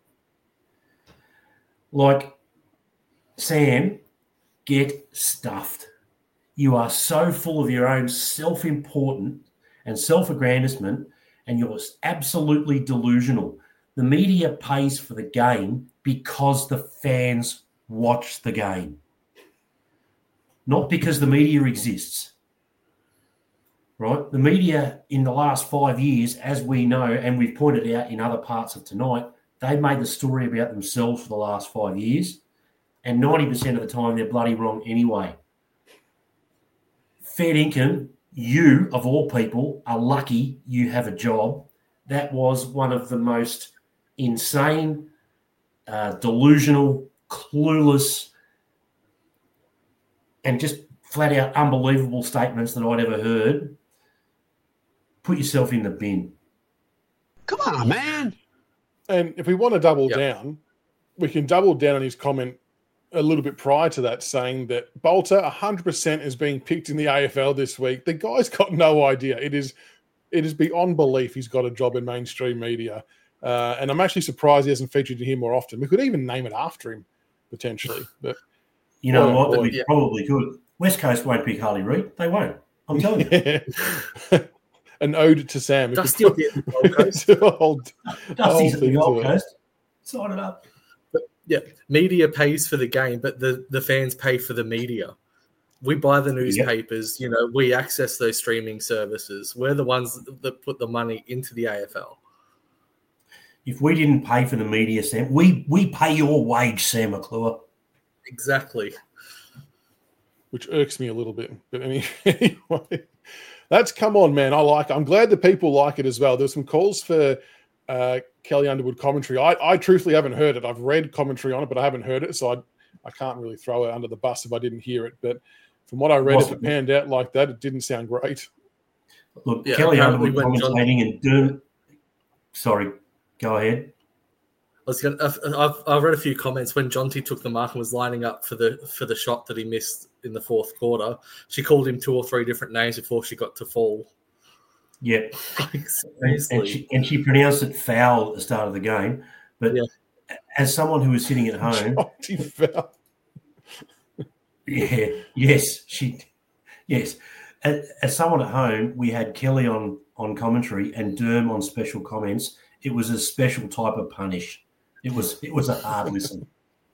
Like, Sam, get stuffed. You are so full of your own self-important and self-aggrandizement, and you're absolutely delusional. The media pays for the game because the fans watch the game. not because the media exists. Right? The media in the last 5 years, as we know, and we've pointed out in other parts of tonight, they've made the story about themselves for the last 5 years, and 90% of the time they're bloody wrong anyway. Fair income, you, of all people, are lucky you have a job. That was one of the most insane, delusional, clueless, and just flat-out unbelievable statements that I'd ever heard. Put yourself in the bin. Come on, man. And if we want to double down, we can double down on his comment a little bit prior to that, saying that Bolter 100% is being picked in the AFL this week. The guy's got no idea. It is beyond belief he's got a job in mainstream media. And I'm actually surprised he hasn't featured here more often. We could even name it after him, potentially. But you know what? We probably could. West Coast won't pick Harley Reid. They won't. I'm telling you. An ode to Sam. Dusty will be at the Gold Coast. Dusty's at the Gold Coast. Sign it up. Yeah, media pays for the game, but the fans pay for the media. We buy the newspapers, we access those streaming services. We're the ones that put the money into the AFL. If we didn't pay for the media, Sam, we pay your wage, Sam McClure. Exactly. Which irks me a little bit. But anyway, that's come on, man. I like it. I'm glad that people like it as well. There's some calls for Kelly Underwood commentary. I truthfully haven't heard it. I've read commentary on it, but I haven't heard it, so I can't really throw it under the bus if I didn't hear it. But from what I read, if it panned out like that, it didn't sound great. Look, Kelly Underwood commentating and doing... Sorry, go ahead. I've read a few comments when Jonty took the mark and was lining up for the shot that he missed in the fourth quarter. She called him 2 or 3 different names before she got to fall. Yeah, and she pronounced it foul at the start of the game. But as someone who was sitting at home, foul. Yes. As someone at home, we had Kelly on commentary and Derm on special comments. It was a special type of punish. It was a hard listen.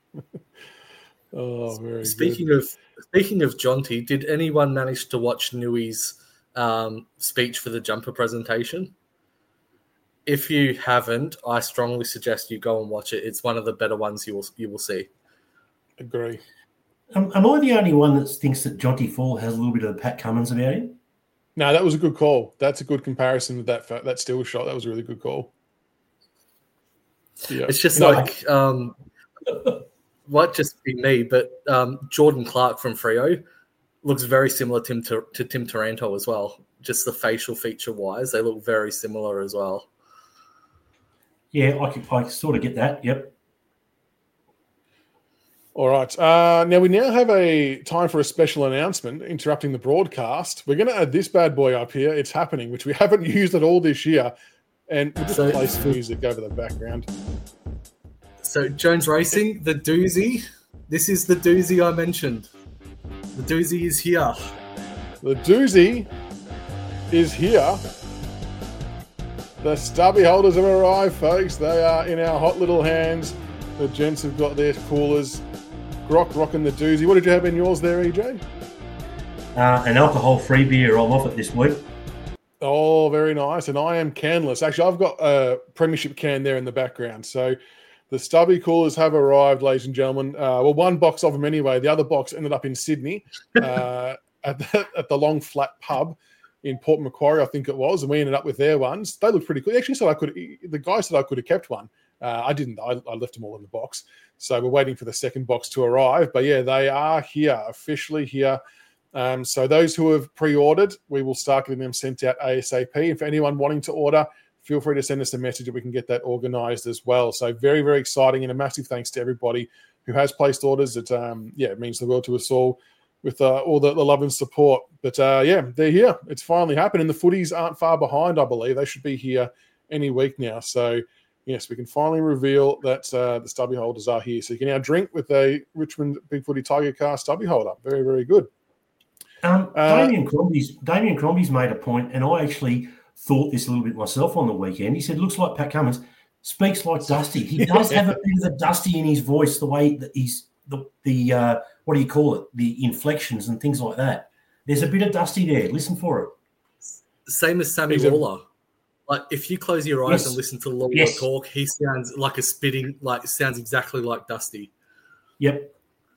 Oh, very Speaking good. of Jonty, did anyone manage to watch Nui's speech for the jumper presentation? If you haven't, I strongly suggest you go and watch it. It's one of the better ones you will see. Agree. Am I the only one that thinks that Jonty Fall has a little bit of the Pat Cummins about him? No, that was a good call. That's a good comparison with that still shot. That was a really good call. Yeah. It's just might just be me, but Jordan Clark from Freo looks very similar to Tim Taranto as well. Just the facial feature wise, they look very similar as well. Yeah, I sort of get that. Yep. All right. Now we have a time for a special announcement interrupting the broadcast. We're going to add this bad boy up here. It's happening, which we haven't used at all this year. And we'll just play some music over the background. So Jones Racing, the doozy. This is the doozy I mentioned. The doozy is here. The doozy is here. The stubby holders have arrived, folks. They are in our hot little hands. The gents have got their coolers. Grok rocking the doozy. What did you have in yours there, EJ? An alcohol-free beer. I'm off it this week. Oh, very nice. And I am canless. Actually, I've got a Premiership can there in the background. So the stubby coolers have arrived, ladies and gentlemen. Well, one box of them anyway. The other box ended up in Sydney at the Long Flat Pub in Port Macquarie, I think it was. And we ended up with their ones. They look pretty cool. They actually said the guy said I could have kept one. I didn't. I left them all in the box. So we're waiting for the second box to arrive. But yeah, they are here, officially here. So those who have pre-ordered, we will start getting them sent out ASAP. And for anyone wanting to order, feel free to send us a message and we can get that organised as well. So very, very exciting, and a massive thanks to everybody who has placed orders. It means the world to us all with all the love and support. But they're here. It's finally happened, and the footies aren't far behind, I believe. They should be here any week now. So yes, we can finally reveal that the stubby holders are here. So you can now drink with a Richmond Big Footy Tiger Car stubby holder. Very, very good. Damien Crombie's made a point, and I actually thought this a little bit myself on the weekend. He said, looks like Pat Cummins speaks like Dusty. He does have a bit of the Dusty in his voice, the way that he's the what do you call it? The inflections and things like that. There's a bit of Dusty there. Listen for it. Same as Sammy Lawler. Like if you close your eyes and listen to Lawler talk, he sounds like a spitting, like sounds exactly like Dusty. Yep.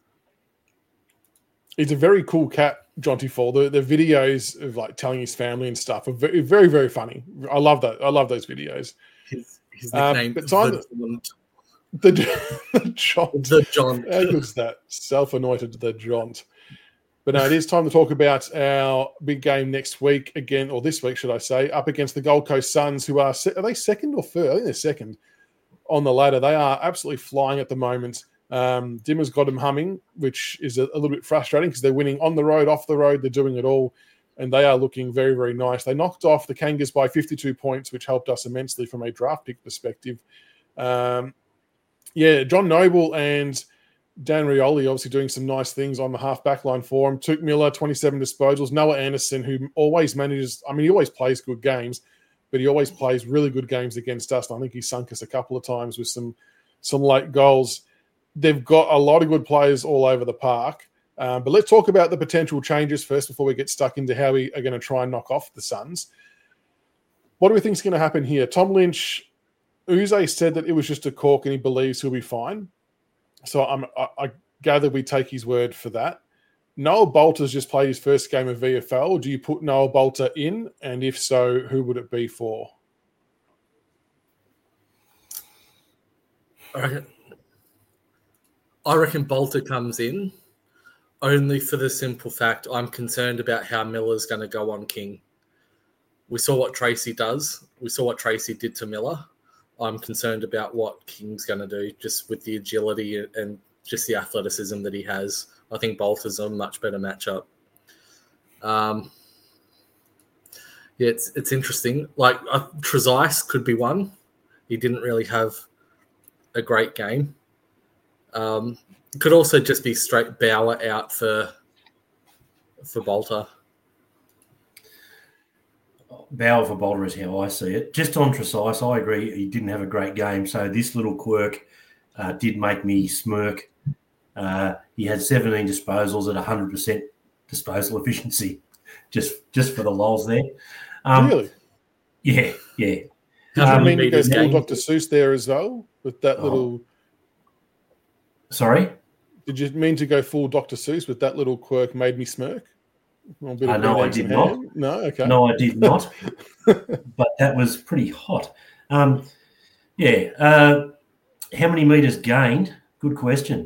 He's a very cool cat, Jonty Fall. The videos of like telling his family and stuff are very, very, very funny. I love that. I love those videos. His nickname is the Jont. The Jont. How good's that? Self-anointed the Jont. But no, it is time to talk about our big game next week again, or this week, should I say, up against the Gold Coast Suns, who are they second or third? I think they're second on the ladder. They are absolutely flying at the moment. Dimmer's got them humming, which is a little bit frustrating because they're winning on the road, off the road. They're doing it all, and they are looking very, very nice. They knocked off the Kangas by 52 points, which helped us immensely from a draft pick perspective. John Noble and Dan Rioli obviously doing some nice things on the half-back line for him. Tuke Miller, 27 disposals. Noah Anderson, who always manages – he always plays good games, but he always plays really good games against us. I think he sunk us a couple of times with some late goals. They've got a lot of good players all over the park. But let's talk about the potential changes first before we get stuck into how we are going to try and knock off the Suns. What do we think is going to happen here? Tom Lynch, Uze said that it was just a cork and he believes he'll be fine. So I gather we take his word for that. Noah Bolter's just played his first game of VFL. Do you put Noah Bolter in? And if so, who would it be for? I reckon Bolter comes in only for the simple fact I'm concerned about how Miller's going to go on King. We saw what Tracy does. We saw what Tracy did to Miller. I'm concerned about what King's going to do just with the agility and just the athleticism that he has. I think Bolter's a much better matchup. It's interesting. Like Trezise could be one. He didn't really have a great game. Could also just be straight Bauer out for Bolter. Bauer for Bolter is how I see it. Just on Trezise, I agree he didn't have a great game. So this little quirk did make me smirk. He had 17 disposals at 100% disposal efficiency, just for the lols there. Really? Yeah. Did you mean to go full Dr. Seuss there as well with that little... Sorry? Did you mean to go full Dr. Seuss with that little quirk made me smirk? No, I did not. No, okay. No, I did not. But that was pretty hot. How many metres gained? Good question.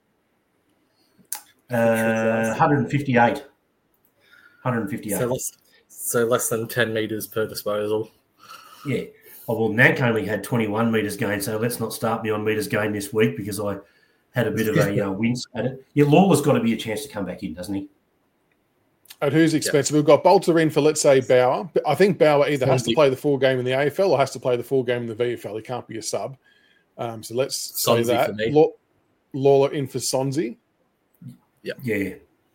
158. 158. So less than 10 metres per disposal. Yeah. Oh, well, Nank only had 21 metres gained, so let's not start me on metres gained this week because I had a bit of a wince at it. Yeah, Lawler's got to be a chance to come back in, doesn't he? At whose expense? We've got Bolter in for, let's say, Bauer. I think Bauer either has to play the full game in the AFL or has to play the full game in the VFL. He can't be a sub. So let's say that. Lawler in for Sonzi. Yeah.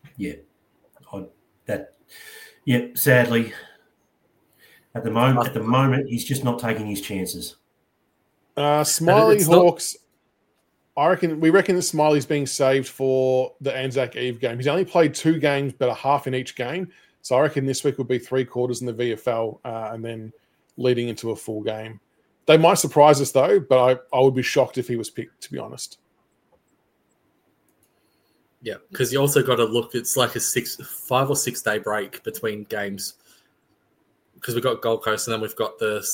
Sadly, at the moment, he's just not taking his chances. Smiley Hawks. We reckon that Smiley's being saved for the Anzac Eve game. He's only played 2 games, but a half in each game. So I reckon this week will be 3 quarters in the VFL and then leading into a full game. They might surprise us, though, but I would be shocked if he was picked, to be honest. Yeah, because you also got to look, it's like a 5 or 6 day break between games. Because we've got Gold Coast and then we've got the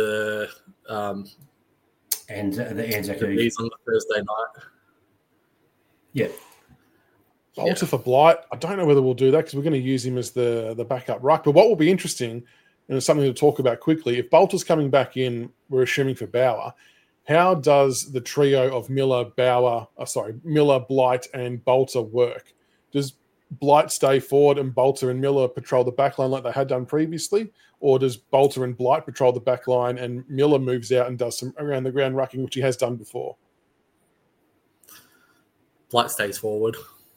Anzac Eve on the Thursday night. Yeah. Bolter for Blight. I don't know whether we'll do that because we're going to use him as the backup ruck. But what will be interesting, and it's something to talk about quickly, if Bolter's coming back in, we're assuming for Bauer, how does the trio of Miller, Blight, and Bolter work? Does Blight stay forward and Bolter and Miller patrol the back line like they had done previously? Or does Bolter and Blight patrol the back line and Miller moves out and does some around the ground rucking, which he has done before? Blight stays forward.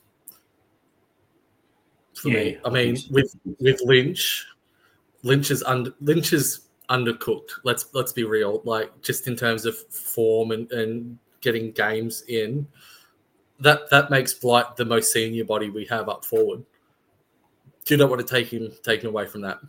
For me. I mean, with Lynch is undercooked. Let's be real. Like just in terms of form and getting games in, that makes Blight the most senior body we have up forward. You don't want to take him away from that.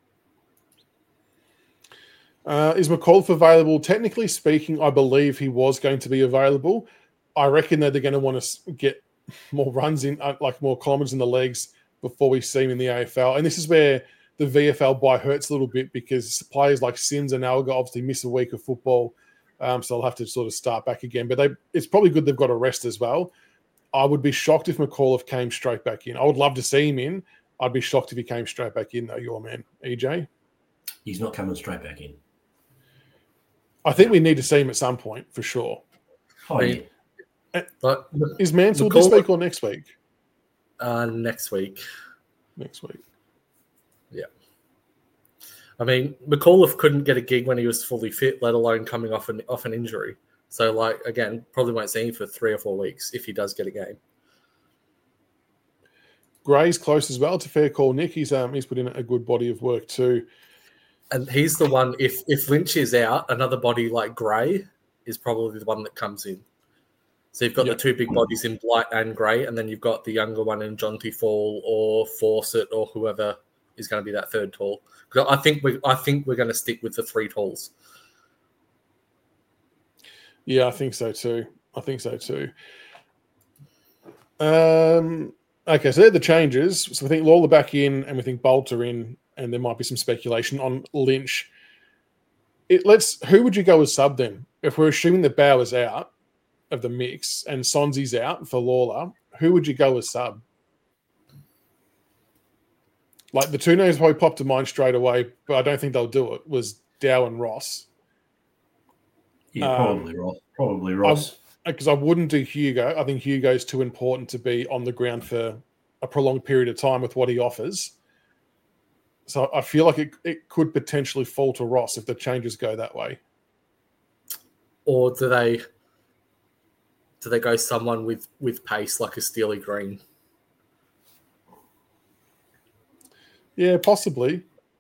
Is McAuliffe available? Technically speaking, I believe he was going to be available. I reckon that they're going to want to get more runs in, like more kilometres in the legs before we see him in the AFL. And this is where the VFL buy hurts a little bit because players like Sims and Alga obviously miss a week of football. So they'll have to sort of start back again. But it's probably good they've got a rest as well. I would be shocked if McAuliffe came straight back in. I would love to see him in. I'd be shocked if he came straight back in, though, your man, EJ. He's not coming straight back in. I think we need to see him at some point, for sure. Oh, yeah. But Is Mansell this week or next week? Next week. Next week. Yeah. I mean, McAuliffe couldn't get a gig when he was fully fit, let alone coming off an injury. So, like, again, probably won't see him for 3 or 4 weeks if he does get a game. Gray's close as well. It's a fair call, Nick. He's put in a good body of work too. And he's the one, if Lynch is out, another body like Gray is probably the one that comes in. So you've got the two big bodies in Blight and Gray, and then you've got the younger one in Jonty Fall or Fawcett or whoever is going to be that third tall. I think we're going to stick with the 3 talls. Yeah, I think so too. Okay, so they're the changes. So we think Lawler back in, and we think Bolter in, and there might be some speculation on Lynch. Who would you go as sub then? If we're assuming that Bauer's out of the mix and Sonzi's out for Lawler, who would you go as sub? Like the two names probably popped to mind straight away, but I don't think they'll do it, was Dow and Ross. Yeah, probably Ross. Because I wouldn't do Hugo. I think Hugo's too important to be on the ground for a prolonged period of time with what he offers. So I feel like it could potentially fall to Ross if the changes go that way. Or do they go someone with pace like a Steely Green? Yeah, possibly.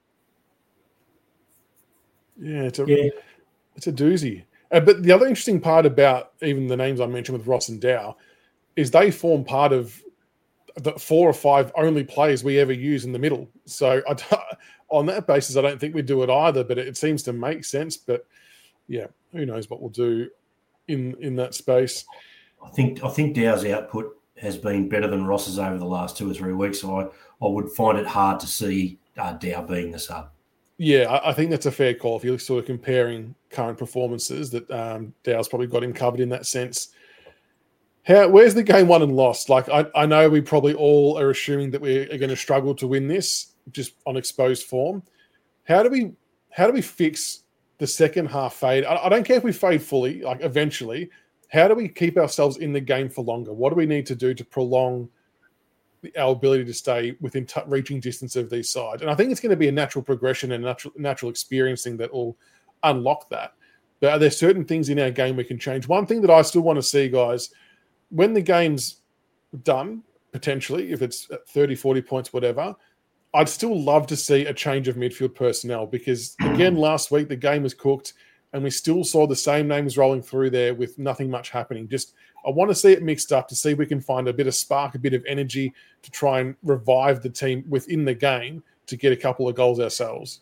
Yeah, it's a doozy. But the other interesting part about even the names I mentioned with Ross and Dow is they form part of the 4 or 5 only players we ever use in the middle. So on that basis, I don't think we do it either, but it seems to make sense. But yeah, who knows what we'll do in that space. I think Dow's output has been better than Ross's over the last 2 or 3 weeks, so I would find it hard to see Dow being the sub. Yeah, I think that's a fair call. If you're sort of comparing current performances, that Dow's probably got him covered in that sense. Where's the game won and lost? Like, I know we probably all are assuming that we are going to struggle to win this just on exposed form. How do we fix the second half fade? I don't care if we fade fully, like eventually. How do we keep ourselves in the game for longer? What do we need to do to prolong our ability to stay within reaching distance of these sides? And I think it's going to be a natural progression and natural experiencing that will unlock that. But are there certain things in our game we can change? One thing that I still want to see, guys, when the game's done, potentially, if it's at 30, 40 points, whatever, I'd still love to see a change of midfield personnel because, again, last week the game was cooked and we still saw the same names rolling through there with nothing much happening. I want to see it mixed up to see if we can find a bit of spark, a bit of energy to try and revive the team within the game to get a couple of goals ourselves.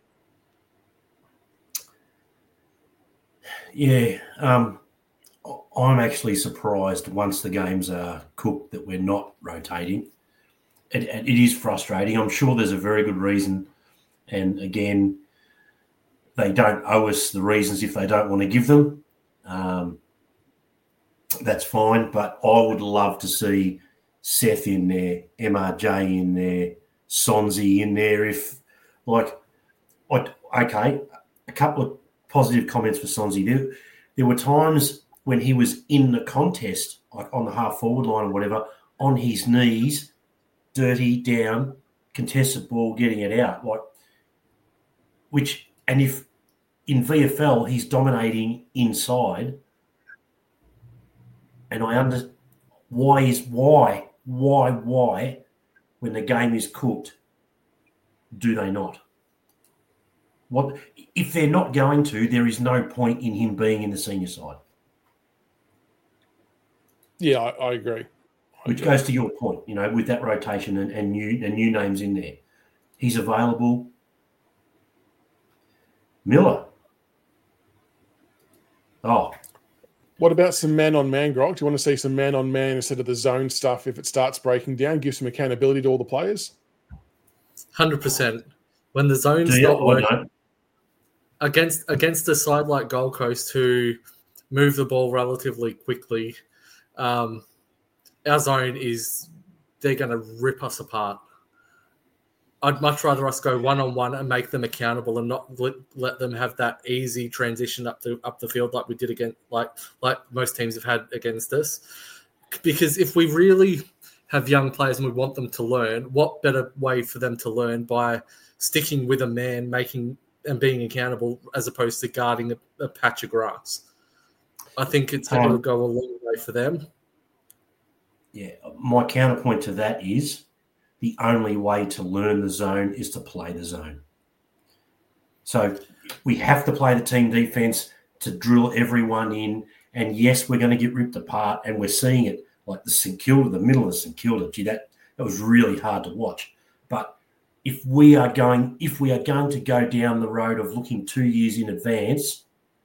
Yeah, I'm actually surprised once the games are cooked that we're not rotating. It is frustrating. I'm sure there's a very good reason. And again, they don't owe us the reasons if they don't want to give them. That's fine. But I would love to see Seth in there, MRJ in there, Sonzi in there. A couple of positive comments for Sonzi. There were times when he was in the contest, like on the half-forward line or whatever, on his knees, dirty, down, contested ball, getting it out. And if in VFL he's dominating inside, and I understand why, when the game is cooked, do they not? What if they're not going to? There is no point in him being in the senior side. Yeah, I agree. Which goes to your point, with that rotation and new names in there. He's available. Miller. Oh. What about some man-on-man, Grog? Do you want to see some man-on-man instead of the zone stuff if it starts breaking down? Give some accountability to all the players? 100%. When the zone's not working no. against a side like Gold Coast who move the ball relatively quickly, our zone they're going to rip us apart. I'd much rather us go one-on-one and make them accountable and not let them have that easy transition up the field like we did against like most teams have had against us. Because if we really have young players and we want them to learn, what better way for them to learn by sticking with a man, making and being accountable as opposed to guarding a patch of grass? I think it'll go a long way for them. Yeah, my counterpoint to that is the only way to learn the zone is to play the zone. So we have to play the team defense to drill everyone in. And yes, we're going to get ripped apart, and we're seeing it like the St Kilda, the middle of St Kilda. Gee, that was really hard to watch. But if we are going to go down the road of looking 2 years in advance,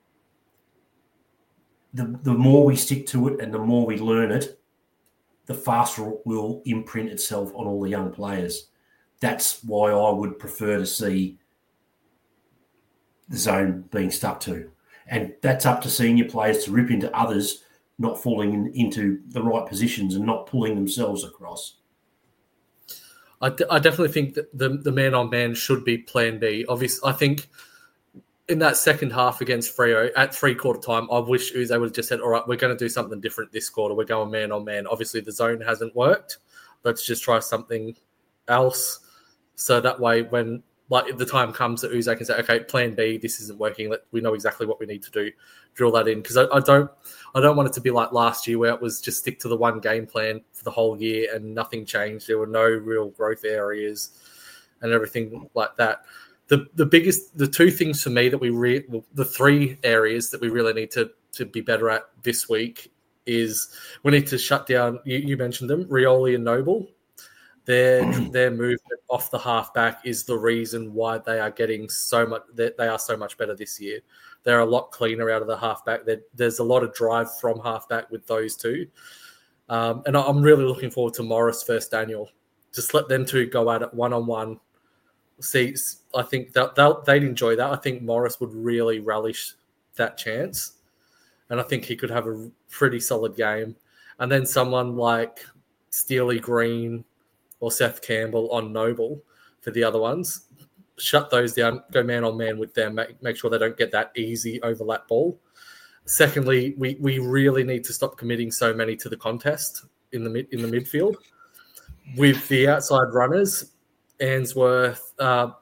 the more we stick to it and the more we learn it, the faster it will imprint itself on all the young players. That's why I would prefer to see the zone being stuck to. And that's up to senior players to rip into others, not falling into the right positions and not pulling themselves across. I definitely think that the man-on-man should be plan B. Obviously, I think in that second half against Freo at three-quarter time, I wish Uze would have just said, all right, we're going to do something different this quarter. We're going man-on-man. Obviously, the zone hasn't worked. Let's just try something else. So that way, when the time comes that Uze can say, okay, plan B, this isn't working. We know exactly what we need to do. Drill that in. Because I don't want it to be like last year where it was just stick to the one game plan for the whole year and nothing changed. There were no real growth areas and everything like that. The two things for me that the three areas that we really need to be better at this week is we need to shut down, you mentioned them, Rioli and Noble. Their movement off the halfback is the reason why they are getting so much. They are so much better this year. They're a lot cleaner out of the halfback. There's a lot of drive from halfback with those two, and I'm really looking forward to Morris versus Daniel. Just let them two go at it one-on-one. See, I think they'd enjoy that. I think Morris would really relish that chance, and I think he could have a pretty solid game. And then someone like Steely Green or Seth Campbell on Noble for the other ones, shut those down, go man-on-man with them, make sure they don't get that easy overlap ball. Secondly, we really need to stop committing so many to the contest in the midfield. With the outside runners, Ainsworth,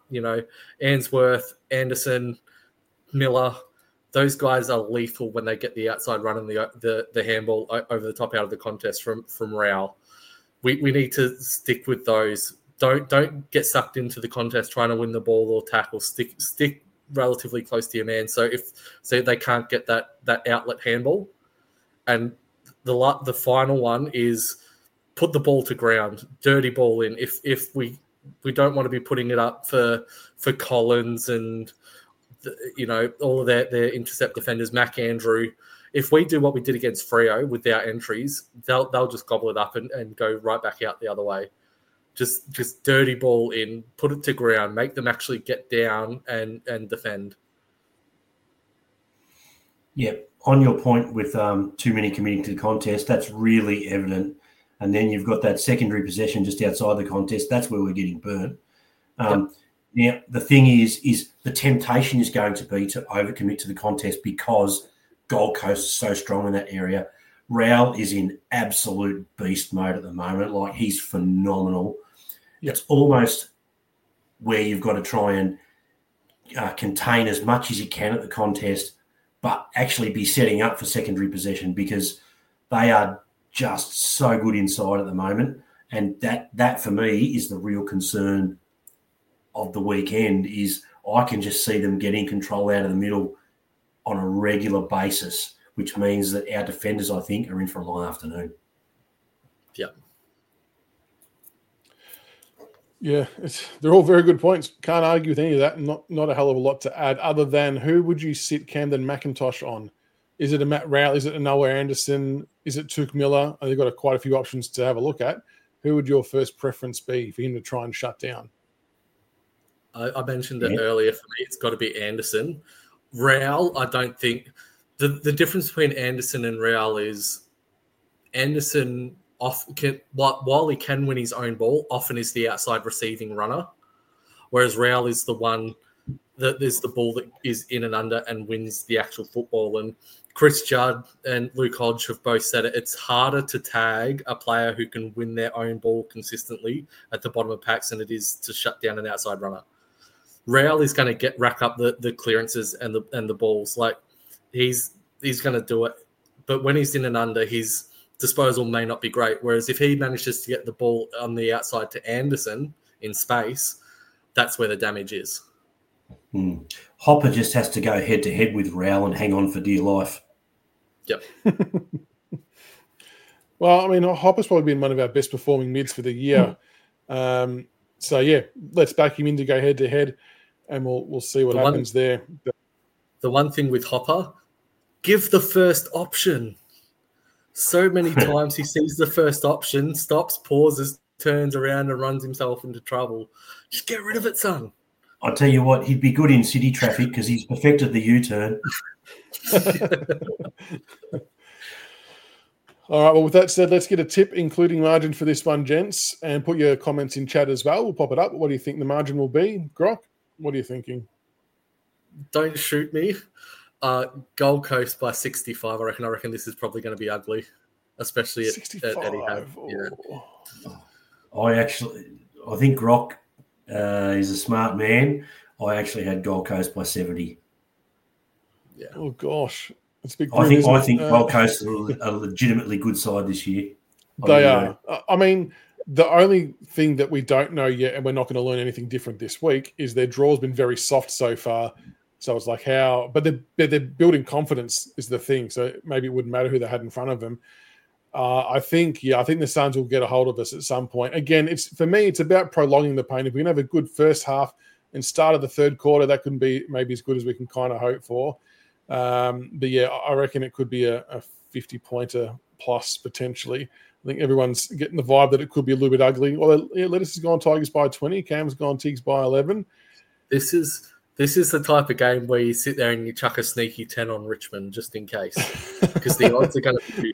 Anderson, Miller, those guys are lethal when they get the outside run and the handball over the top out of the contest from Rao. We need to stick with those. Don't get sucked into the contest trying to win the ball or tackle. Stick relatively close to your man. So they can't get that outlet handball. And the final one is put the ball to ground, dirty ball in. If we don't want to be putting it up for Collins and all of their intercept defenders, Mac Andrew. If we do what we did against Freo with our entries, they'll just gobble it up and go right back out the other way. Just dirty ball in, put it to ground, make them actually get down and defend. Yeah, on your point with too many committing to the contest, that's really evident. And then you've got that secondary possession just outside the contest. That's where we're getting burnt. Now, the thing is the temptation is going to be to overcommit to the contest because Gold Coast is so strong in that area. Rao is in absolute beast mode at the moment. Like, he's phenomenal. Yep. It's almost where you've got to try and contain as much as you can at the contest, but actually be setting up for secondary possession because they are just so good inside at the moment. And that for me is the real concern of the weekend is I can just see them getting control out of the middle on a regular basis, which means that our defenders, I think, are in for a long afternoon. Yeah. Yeah, they're all very good points. Can't argue with any of that. Not a hell of a lot to add other than who would you sit Camden McIntosh on? Is it a Matt Rowell? Is it a Noah Anderson? Is it Touk Miller? And they've got quite a few options to have a look at. Who would your first preference be for him to try and shut down? I mentioned it earlier. For me, it's got to be Anderson. Rowell, I don't think the difference between Anderson and Rowell is Anderson while he can win his own ball, often is the outside receiving runner, whereas Rowell is the one that is the ball that is in and under and wins the actual football. And Chris Judd and Luke Hodge have both said it. It's harder to tag a player who can win their own ball consistently at the bottom of packs than it is to shut down an outside runner. Rowell is going to rack up the clearances and the balls. Like he's going to do it, but when he's in and under, his disposal may not be great. Whereas if he manages to get the ball on the outside to Anderson in space, that's where the damage is. Hopper just has to go head to head with Rowell and hang on for dear life. Yep. Well, I mean, Hopper's probably been one of our best performing mids for the year. So yeah, let's back him in to go head to head, and we'll see what happens there. The one thing with Hopper, give the first option. So many times he sees the first option, stops, pauses, turns around and runs himself into trouble. Just get rid of it, son. I'll tell you what, he'd be good in city traffic because he's perfected the U-turn. All right, well, with that said, let's get a tip, including margin for this one, gents, and put your comments in chat as well. We'll pop it up. What do you think the margin will be? Grok, what are you thinking? Don't shoot me. Gold Coast by 65. I reckon this is probably going to be ugly, especially at Etihad. Yeah. I think Grok is a smart man. I actually had Gold Coast by 70. Yeah. Oh gosh, it's big. I think Gold Coast are a legitimately good side this year. They are. I mean, the only thing that we don't know yet, and we're not going to learn anything different this week, is their draw's been very soft so far. So it's like how, but they're building confidence is the thing. So maybe it wouldn't matter who they had in front of them. I think the Suns will get a hold of us at some point. Again, for me, it's about prolonging the pain. If we can have a good first half and start of the third quarter, that could be maybe as good as we can kind of hope for. But yeah, I reckon it could be a 50-pointer plus potentially. I think everyone's getting the vibe that it could be a little bit ugly. Well, yeah, Lettuce has gone Tigers by 20. Cam's gone Tigs by 11. This is the type of game where you sit there and you chuck a sneaky 10 on Richmond just in case, because the odds are going to be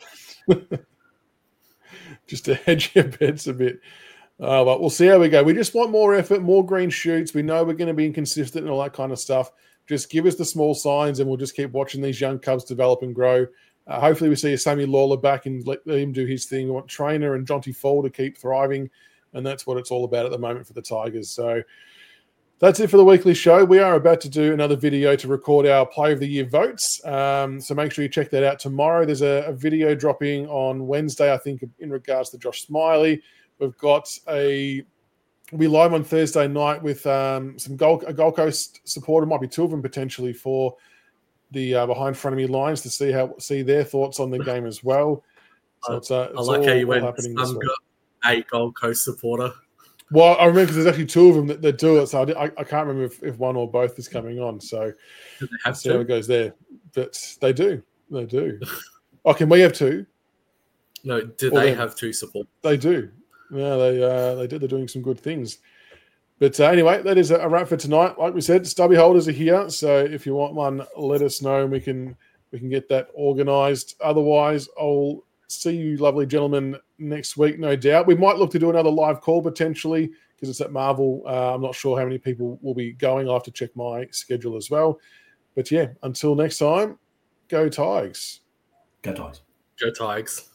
just to hedge your bets a bit. But we'll see how we go. We just want more effort, more green shoots. We know we're going to be inconsistent and all that kind of stuff. Just give us the small signs, and we'll just keep watching these young cubs develop and grow. Hopefully, we see a Sammy Lawler back and let him do his thing. We want Trainer and Jonty Fall to keep thriving, and that's what it's all about at the moment for the Tigers. So that's it for the weekly show. We are about to do another video to record our Play of the Year votes. So make sure you check that out tomorrow. There's a video dropping on Wednesday, I think, in regards to Josh Smiley. We've got we'll be live on Thursday night with a Gold Coast supporter, might be two of them potentially, for the behind front of me lines to see their thoughts on the game as well. So it's I like how you went. Got a Gold Coast supporter. Well, I remember because there's actually two of them that do it, so I can't remember if one or both is coming on. So do they have see how it goes there. But they do. Oh, can we have two? No, do they have two supporters? They do. Yeah, they do. They're doing some good things. But anyway, that is a wrap for tonight. Like we said, stubby holders are here. So if you want one, let us know and we can get that organised. Otherwise, I'll see you lovely gentlemen next week, no doubt. We might look to do another live call potentially because it's at Marvel. I'm not sure how many people will be going. I'll have to check my schedule as well. But yeah, until next time, go Tigers. Go Tigers. Go Tigers.